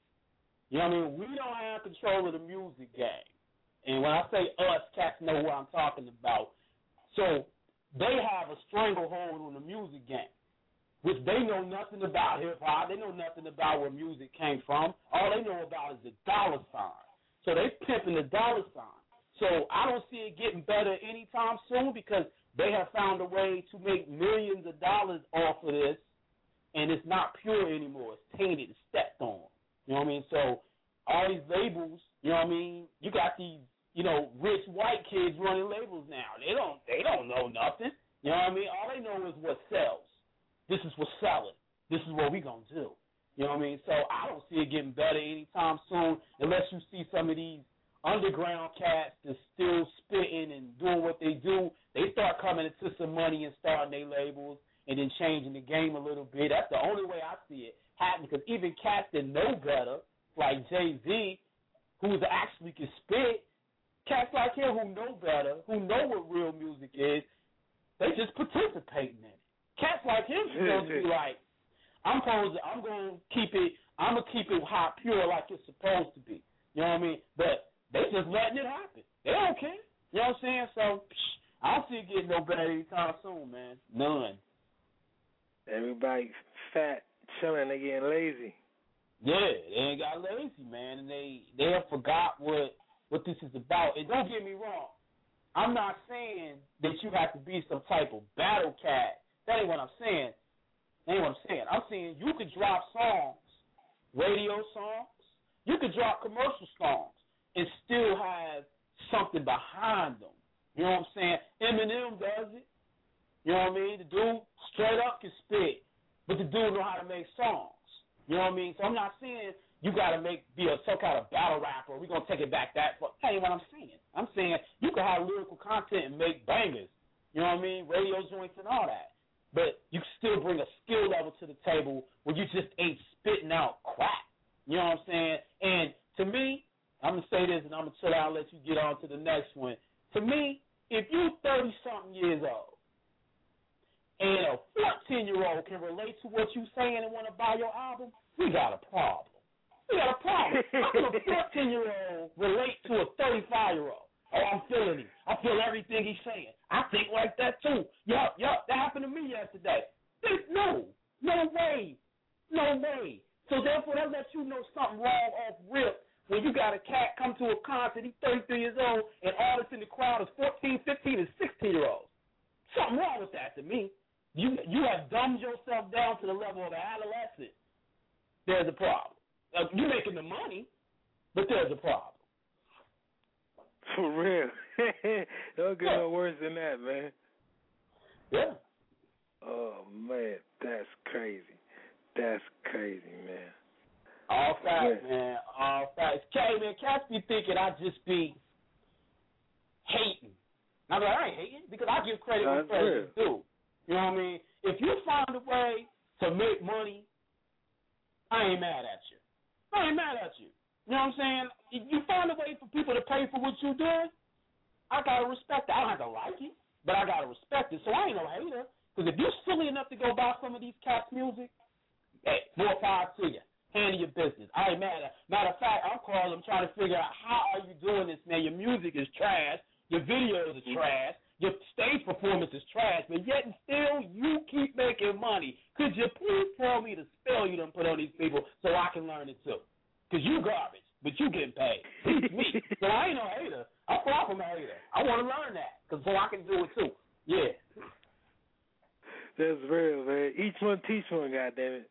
Speaker 7: You know what I mean? We don't have control of the music game. And when I say us, cats know what I'm talking about. So they have a stranglehold on the music game, which they know nothing about hip-hop. They know nothing about where music came from. All they know about is the dollar sign. So they pimping the dollar sign. So I don't see it getting better anytime soon because they have found a way to make millions of dollars off of this, and it's not pure anymore. It's tainted, it's stepped on. You know what I mean? So all these labels, you know what I mean? You got these, you know, rich white kids running labels now. They don't they don't know nothing. You know what I mean? All they know is what sells. This is what's selling. This is what we gonna do. You know what I mean? So I don't see it getting better anytime soon unless you see some of these underground cats that's still spitting and doing what they do. They start coming into some money and starting their labels and then changing the game a little bit. That's the only way I see it happening because even cats that know better, like Jay-Z, who's actually can spit, cats like him who know better, who know what real music is, they just participating in it. Cats like him supposed to be like, I'm supposed to, I'm gonna keep it, I'm gonna keep it hot, pure like it's supposed to be. You know what I mean? But they just letting it happen. They don't care. You know what I'm saying? So psh, I don't see it getting no better anytime soon, man. None.
Speaker 5: Everybody fat, chilling, they getting lazy.
Speaker 7: Yeah, they ain't got lazy, man, and they they have forgot what what this is about. And don't get me wrong, I'm not saying that you have to be some type of battle cat. That ain't what I'm saying. That ain't what I'm saying. I'm saying you could drop songs, radio songs, you could drop commercial songs, and still have something behind them. You know what I'm saying? Eminem does it. You know what I mean? The dude straight up can spit, but the dude know how to make songs. You know what I mean? So I'm not saying you got to make be a some kind of battle rapper. We're going to take it back that far. That ain't what I'm saying. I'm saying you can have lyrical content and make bangers. You know what I mean? Radio joints and all that. But you can still bring a skill level to the table where you just ain't spitting out crap. You know what I'm saying? And to me, I'm going to say this and I'm going to chill out and let you get on to the next one. To me, if you're thirty-something years old, and a fourteen-year-old can relate to what you're saying and want to buy your album, we got a problem. We got a problem. How can a fourteen-year-old relate to a thirty-five-year-old? Oh, I'm feeling him. I feel everything he's saying. I think like that, too. Yup, yup, that happened to me yesterday. No, no way. No way. So, therefore, that lets you know something wrong off rip when you got a cat come to a concert, he's thirty-three years old, and all that's in the crowd is fourteen, fifteen, and sixteen-year-olds. Something wrong with that to me. You you have dumbed yourself down to the level of an adolescent. There's a problem. Uh, you're making the money, but there's a problem.
Speaker 5: For real. Don't get yeah. no worse than that, man.
Speaker 7: Yeah.
Speaker 5: Oh, man, that's crazy. That's crazy, man.
Speaker 7: All facts, yeah. man. All facts. K, man, cats be thinking I just be I'm like, I ain't hating because I give credit
Speaker 5: That's
Speaker 7: when credit is due. You know what I mean? If you find a way to make money, I ain't mad at you. I ain't mad at you. You know what I'm saying? If you find a way for people to pay for what you doing, I gotta respect it. I don't have to like it, but I gotta respect it. So I ain't no hater. Because if you're silly enough to go buy some of these cats' music, hey, more power to you. Handle your business. I ain't mad at. Matter of fact, I'm calling them trying to figure out how are you doing this, man. Your music is trash. Your videos are trash. Your stage performance is trash. But yet and still, you keep making money. Could you please tell me the spell you done put on these people so I can learn it too? Because you garbage, but you getting paid. It's me. So I ain't no hater. I'm far from a hater. I want to learn that because so I can do it too. Yeah.
Speaker 5: That's real, man. Each one teach one, goddammit.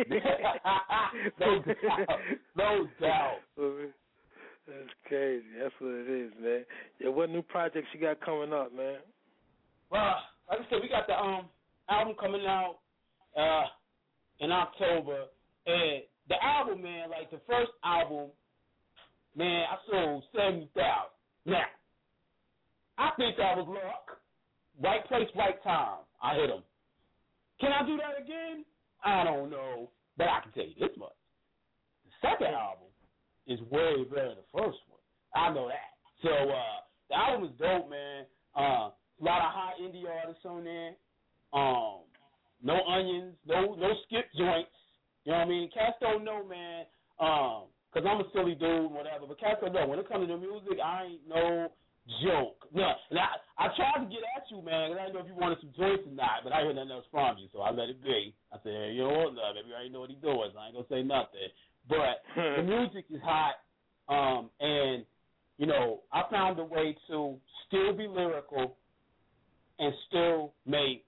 Speaker 7: No doubt. No doubt.
Speaker 5: That's crazy. That's what it is, man. Yeah, what new projects you got coming up, man?
Speaker 7: Well, like I said, we got the um album coming out uh in October. And the album, man, like the first album, man, I sold seventy thousand. Now, I think that was luck. Right place, right time. I hit them. Can I do that again? I don't know, but I can tell you this much. The second album is way better than the first one. I know that. So uh, the album is dope, man. Uh, a lot of high indie artists on there. Um, no onions, no no skip joints. You know what I mean? Cats don't know, man, um, because I'm a silly dude, whatever, but cats don't know. When it comes to the music, I ain't no joke. No, and I, I tried to get at you, man, because I didn't know if you wanted some joints or not, but I heard nothing else from you, so I let it be. I said, hey, you know what, no, maybe I ain't know what he doing, so I ain't going to say nothing. But the music is hot, um, and, you know, I found a way to still be lyrical and still make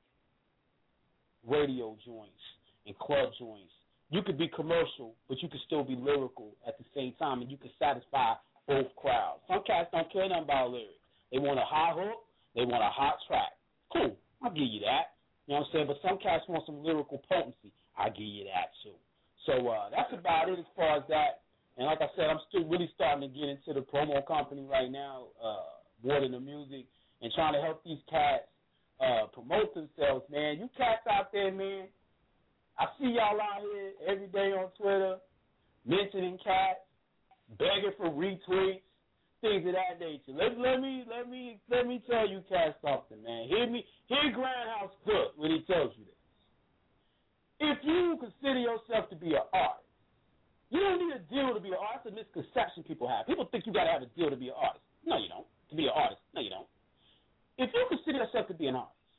Speaker 7: radio joints and club joints. You could be commercial, but you could still be lyrical at the same time, and you could satisfy both crowds. Some cats don't care nothing about lyrics. They want a hot hook. They want a hot track. Cool. I'll give you that. You know what I'm saying? But some cats want some lyrical potency. I'll give you that, too. So uh, that's about it as far as that. And like I said, I'm still really starting to get into the promo company right now, uh, more than the music, and trying to help these cats uh, promote themselves, man. You cats out there, man, I see y'all out here every day on Twitter mentioning cats, begging for retweets, things of that nature. Let, let me let me let me tell you cats something, man. Hear me, hear Grindhouse Cook when he tells you this. If you consider yourself to be an artist, you don't need a deal to be an artist. It's a misconception people have. People think you got to have a deal to be an artist. No, you don't. To be an artist, no, you don't. If you consider yourself to be an artist,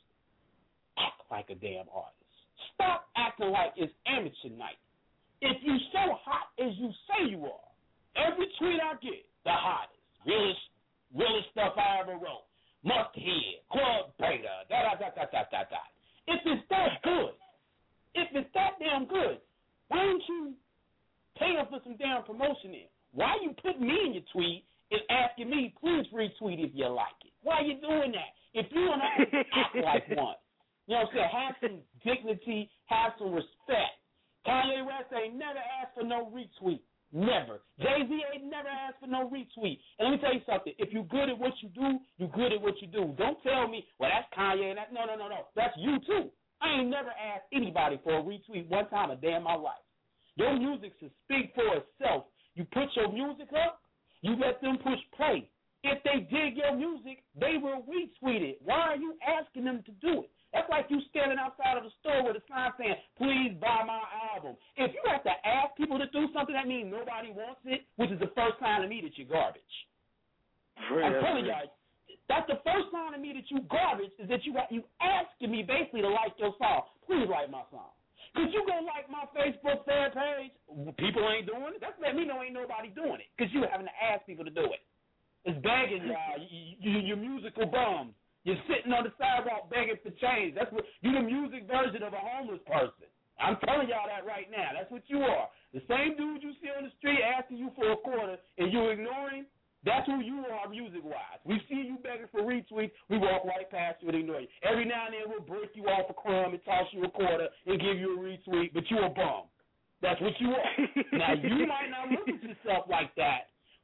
Speaker 7: act like a damn artist. Stop acting like it's amateur night. If you so hot as you say you are, every tweet I get, the hottest, realest, realest stuff I ever wrote, must hear, club beta, da da da da da da da. If it's that good, if it's that damn good, why don't you pay up for some damn promotion in? Why you put me in your tweet and asking me, please retweet if you like it? Why you doing that? If you and I act like one. You know what I'm saying? Have some dignity, have some respect. Kanye West ain't never asked for no retweet. Never. Jay-Z ain't never asked for no retweet. And let me tell you something. If you're good at what you do, you're good at what you do. Don't tell me, well, that's Kanye. And that. No, no, no, no. That's you, too. I ain't never asked anybody for a retweet one time a day in my life. Your music should speak for itself. You put your music up, you let them push play. If they dig your music, they will retweet it. Why are you asking them to do it? That's like you standing outside of the store with a sign saying, please buy my album. If you have to ask people to do something, that means nobody wants it, which is the first sign to me that you're garbage. Really? I'm telling y'all, that's the first sign to me that you garbage is that you you asking me basically to like your song. Please like my song. Because you go like my Facebook fan page, people ain't doing it. That's letting me know ain't nobody doing it because you having to ask people to do it. It's begging y'all. You, you, you're musical bums. You're sitting on the sidewalk begging for change. That's what you're the music version of a homeless person. I'm telling y'all that right now. That's what you are. The same dude you see on the street asking you for a quarter and you ignore him, that's who you are music-wise. We see you begging for retweets, we walk right past you and ignore you. Every now and then we'll break you off a crumb and toss you a quarter and give you a retweet, but you a bum. That's what you are. Now, you might not look at yourself like that,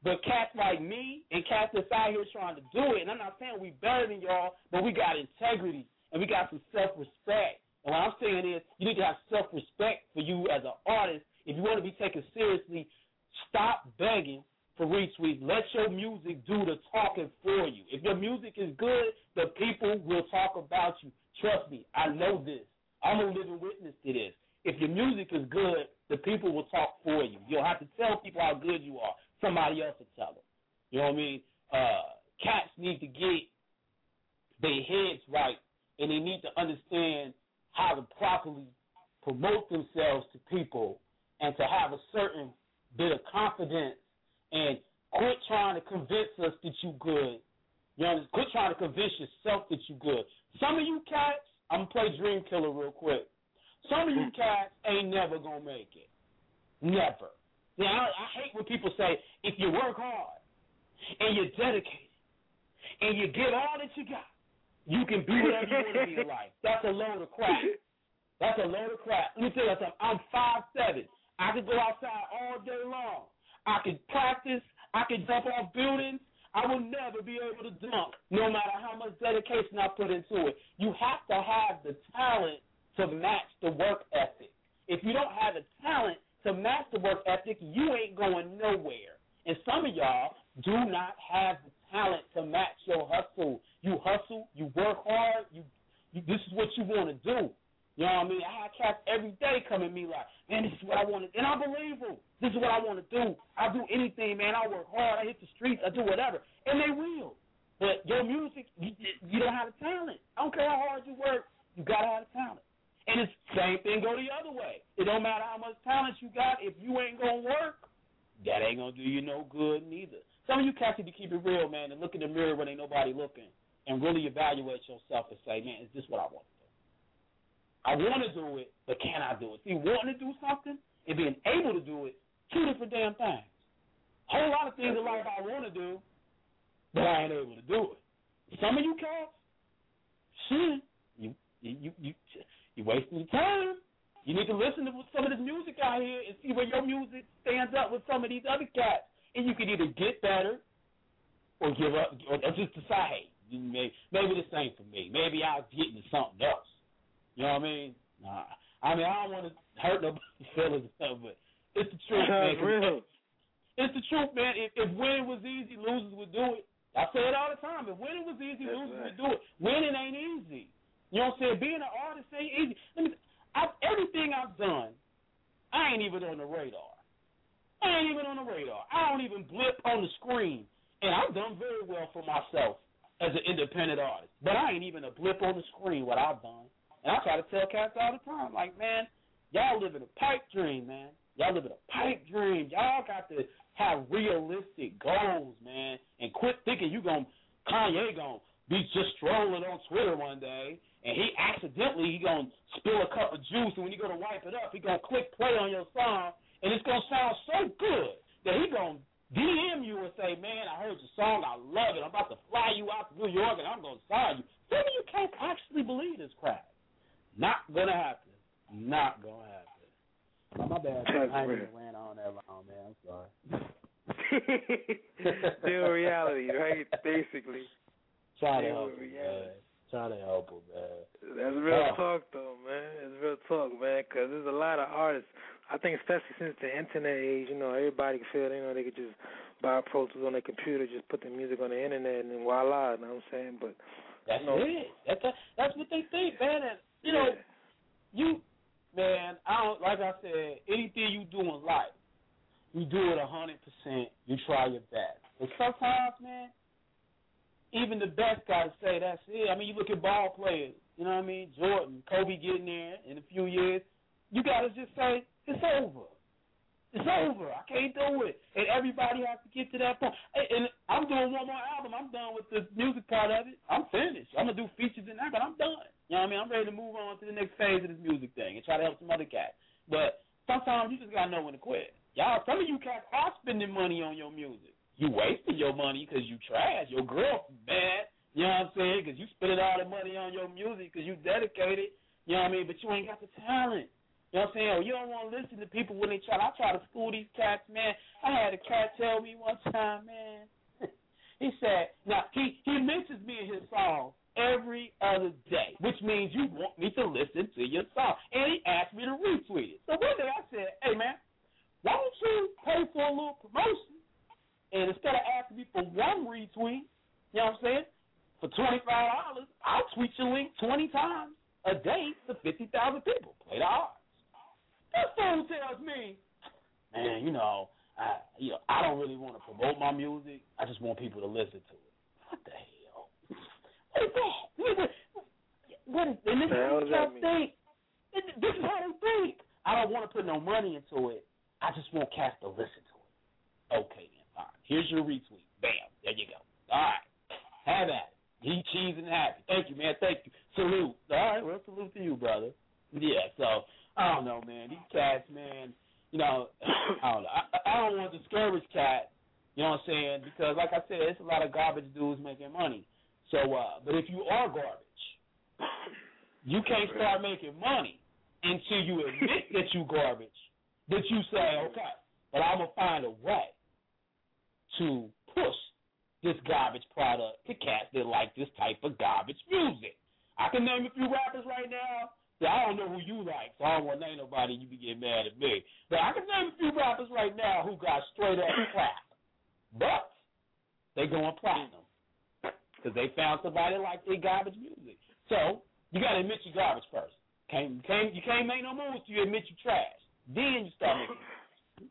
Speaker 7: But cats like me and cats that's out here trying to do it, and I'm not saying we better than y'all, but we got integrity and we got some self-respect. And what I'm saying is you need to have self-respect for you as an artist. If you want to be taken seriously, stop begging for retweets. Let your music do the talking for you. If your music is good, the people will talk about you. Trust me, I know this. I'm a living witness to this. If your music is good, the people will talk for you. You don't have to tell people how good you are. Somebody else will tell them. You know what I mean? Uh, cats need to get their heads right, and they need to understand how to properly promote themselves to people and to have a certain bit of confidence and quit trying to convince us that you good. You know, quit trying to convince yourself that you good. Some of you cats, I'm going to play Dream Killer real quick. Some of you cats ain't never going to make it. Never. Now, I, I hate when people say, if you work hard and you're dedicated and you get all that you got, you can be whatever you want to be in life. That's a load of crap. That's a load of crap. Let me tell you something. I'm five seven. I could go outside all day long. I could practice. I could jump off buildings. I will never be able to dunk, no matter how much dedication I put into it. You have to have the talent to match the work ethic. If you don't have the talent to match the work ethic, you ain't going nowhere. And some of y'all do not have the talent to match your hustle. You hustle, you work hard, you, you this is what you want to do. You know what I mean? I have cats every day come at me like, man, this is what I want to do. And I believe them. This is what I want to do. I'll do anything, man. I work hard. I hit the streets. I do whatever. And they will. But your music, you, you don't have the talent. I don't care how hard you work. You got to have the talent. And it's the same thing go the other way. It don't matter how much talent you got. If you ain't going to work, that ain't going to do you no good neither. Some of you cats need to keep it real, man, and look in the mirror when ain't nobody looking and really evaluate yourself and say, man, is this what I want? I want to do it, but can I do it? See, wanting to do something and being able to do it, two different damn things. A whole lot of things in life I want to do, but I ain't able to do it. Some of you cats, shit, you you you you wasting your time. You need to listen to some of this music out here and see where your music stands up with some of these other cats, and you can either get better or give up, or just decide, hey, maybe, maybe this ain't for me. Maybe I'll get into something else. You know what I mean? Nah. I mean, I don't want to hurt nobody's feelings, but it's the truth, man.
Speaker 5: Real.
Speaker 7: It's the truth, man. If, if winning was easy, losers would do it. I say it all the time. If winning was easy, That's losers right. would do it. Winning ain't easy. You know what I'm saying? Being an artist ain't easy. Let me, I, everything I've done, I ain't even on the radar. I ain't even on the radar. I don't even blip on the screen. And I've done very well for myself as an independent artist. But I ain't even a blip on the screen what I've done. And I try to tell cats all the time, like, man, y'all live in a pipe dream, man. Y'all live in a pipe dream. Y'all got to have realistic goals, man, and quit thinking you going to, Kanye going to be just strolling on Twitter one day, and he accidentally, he going to spill a cup of juice, and when you go to wipe it up, he going to click play on your song, and it's going to sound so good that he going to D M you and say, man, I heard your song, I love it. I'm about to fly you out to New York, and I'm going to sign you. Some of you can't actually believe this crap. Not gonna happen. Not gonna happen. Oh, my bad. I ain't even ran on that long, man. I'm sorry.
Speaker 5: Still reality, right? Basically.
Speaker 7: Try to help him, man. Try to help him, man.
Speaker 5: That's real
Speaker 7: oh.
Speaker 5: talk, though, man. It's real talk, man, because there's a lot of artists. I think especially since the internet age, you know, everybody can feel, you know, they could just buy Pro Tools on their computer, just put the music on the internet, and then voila, you know what I'm saying? But
Speaker 7: That's
Speaker 5: you know,
Speaker 7: it. That's, a, that's what they think, man. And, you know,
Speaker 5: yeah.
Speaker 7: you, man, I don't, like I said, anything you do in life, you do it one hundred percent. You try your best. And sometimes, man, even the best got to say that's it. I mean, you look at ball players, you know what I mean? Jordan, Kobe getting there in a few years. You got to just say, it's over. It's over. I can't do it. And everybody has to get to that point. And I'm doing one more album. I'm done with the music part of it. I'm finished. I'm going to do features in that, but I'm done. You know what I mean? I'm ready to move on to the next phase of this music thing and try to help some other cats. But sometimes you just got to know when to quit. Y'all, some of you cats are spending money on your music. You wasting your money because you trash. Your girl bad. You know what I'm saying? Because you spending all the money on your music because you dedicated. You know what I mean? But you ain't got the talent. You know what I'm saying? Or you don't want to listen to people when they try. I try to school these cats, man. I had a cat tell me one time, man. He said, now, he, he mentions me in his song every other day, which means you want me to listen to your song. And he asked me to retweet it. So one day I said, hey, man, why don't you pay for a little promotion? And instead of asking me for one retweet, you know what I'm saying, for twenty-five dollars, I'll tweet your link twenty times a day to fifty thousand people. Play the odds. That fool tells me, man, you know, I, you know, I don't really want to promote my music. I just want people to listen to it. What the hell? What is that? What is, and this is how they think. This is how they think. I don't want to put no money into it. I just want cats to listen to it. Okay, then, fine. Here's your retweet. Bam. There you go. All right. Have at it. He cheese and happy. Thank you, man. Thank you. Salute. All right. Well, salute to you, brother. Yeah, so, I don't know, man. These cats, man, you know, I don't know. I, I don't want to discourage cats, you know what I'm saying, because, like I said, it's a lot of garbage dudes making money. So, uh, but if you are garbage, you can't start making money until you admit that you garbage, that you say, okay, but I'm going to find a way to push this garbage product to cats that like this type of garbage music. I can name a few rappers right now. I don't know who you like, so I don't want to name nobody. You be getting mad at me. But I can name a few rappers right now who got straight up crap. But they going platinum because they found somebody like their garbage music. So you got to admit you garbage first. Can't, can't, you can't make no moves till you admit you trash. Then you start making moves.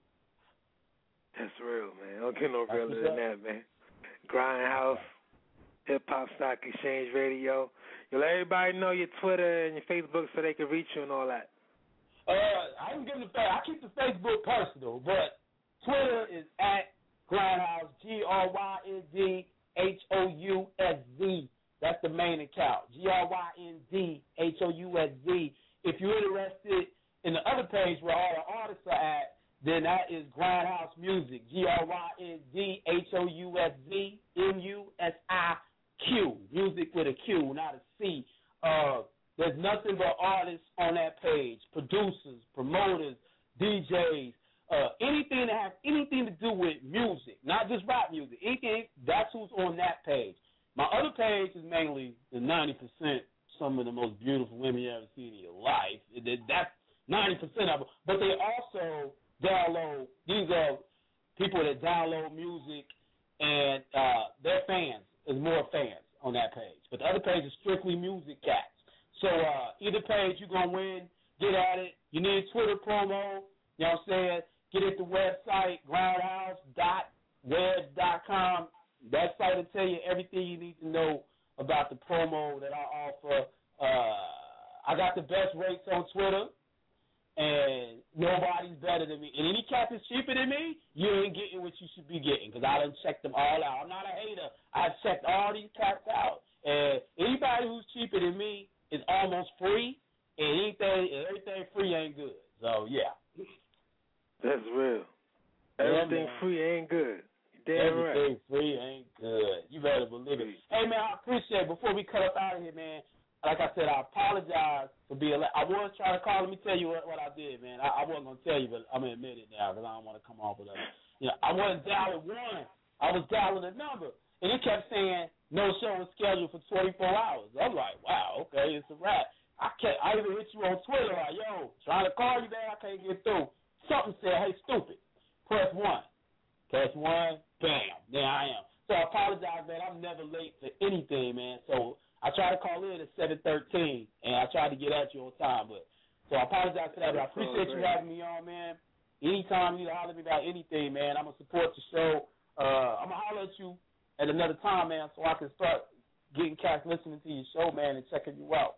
Speaker 5: That's real, man. Don't get no realer than that, man. Grindhouse, Hip Hop Stock Exchange Radio. You let everybody know your Twitter and your Facebook so they can reach you and all that.
Speaker 7: Uh, I can give the I keep the Facebook personal, but Twitter is at Grindhouse, G R Y N D H O U S Z. That's the main account, G R Y N D H O U S Z. If you're interested in the other page where all the artists are at, then that is Grindhouse Music, G R Y N D H O U S Z M U S I Q, music with a Q, not a C. Uh, there's nothing but artists on that page, producers, promoters, D Js, uh, anything that has anything to do with music, not just rap music. Anything, that's who's on that page. My other page is mainly the ninety percent, some of the most beautiful women you ever seen in your life. That's ninety percent of them. But they also download, these are people that download music, and uh, their fans. There's more fans on that page. But the other page is strictly music cats. So uh, either page you're going to win, get at it. You need a Twitter promo, you know what I'm saying? Get at the website, grindhouse dot web dot com. That site will tell you everything you need to know about the promo that I offer. Uh, I got the best rates on Twitter, and nobody's better than me. And any cat that's cheaper than me, you ain't getting what you should be getting, because I done checked them all out. I'm not a hater. I've checked all these cats out. And anybody who's cheaper than me is almost free, and anything, everything free ain't good. So, yeah.
Speaker 5: That's real. Everything yeah, free ain't good. Damn
Speaker 7: Everything
Speaker 5: right.
Speaker 7: free ain't good. You better believe it. Hey, man, I appreciate it. Before we cut up out of here, man, like I said, I apologize for being late. I was trying to call. Let me tell you what, what I did, man. I, I wasn't going to tell you, but I'm going to admit it now because I don't want to come off with that. You know, I wasn't dialing one. I was dialing a number. And it kept saying, no show is scheduled for twenty-four hours. I'm like, wow, okay, it's a wrap. I can't, I even hit you on Twitter like, yo, trying to call you, man, I can't get through. Something said, hey, stupid, press one. Press one, bam, there I am. So I apologize, man. I'm never late for anything, man. So I tried to call in at seven thirteen, and I tried to get at you on time. But so I apologize for that, but I appreciate you having me on, man. Anytime you need to holler at me about anything, man, I'm going to support the show. Uh, I'm going to holler at you at another time, man, so I can start getting cats listening to your show, man, and checking you out.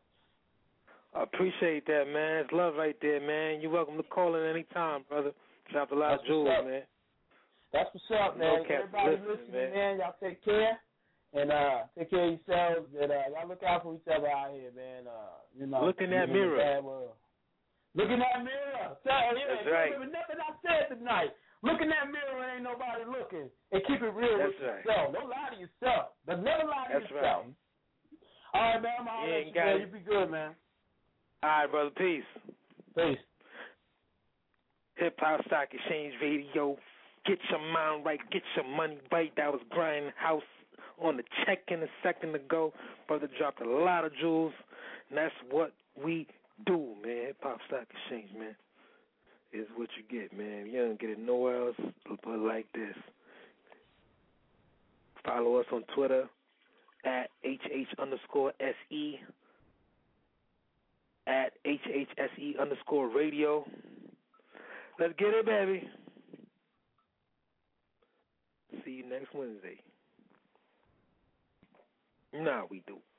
Speaker 5: I appreciate that, man. It's love right there, man. You're welcome to call in any time, brother. Drop a lot of jewels, man.
Speaker 7: That's what's up, man.
Speaker 5: No
Speaker 7: Everybody listening, man. man. Y'all take care. And uh, take care of yourselves. And uh, y'all look out for each other out here, man. Uh, you know,
Speaker 5: look in that mirror.
Speaker 7: Look in that mirror. Tell, yeah,
Speaker 5: That's right.
Speaker 7: Remember nothing I said tonight. Look in that mirror and ain't nobody looking. And keep it real
Speaker 5: That's
Speaker 7: with
Speaker 5: right.
Speaker 7: yourself. Don't lie to yourself. But never lie to
Speaker 5: That's
Speaker 7: yourself.
Speaker 5: Right.
Speaker 7: All right, man. I'm going to holler at you, man. You be good, man.
Speaker 5: All right, brother. Peace.
Speaker 7: Peace.
Speaker 5: Hip Hop Stock Exchange Radio. Get your mind right, get your money right. That was Brian House on the check-in a second ago. Brother dropped a lot of jewels, and that's what we do, man. Hip Hop Stock Exchange, man, is what you get, man. You don't get it nowhere else but like this. Follow us on Twitter at HH underscore SE, at HHSE underscore radio. Let's get it, baby. See you next Wednesday. Nah, we do.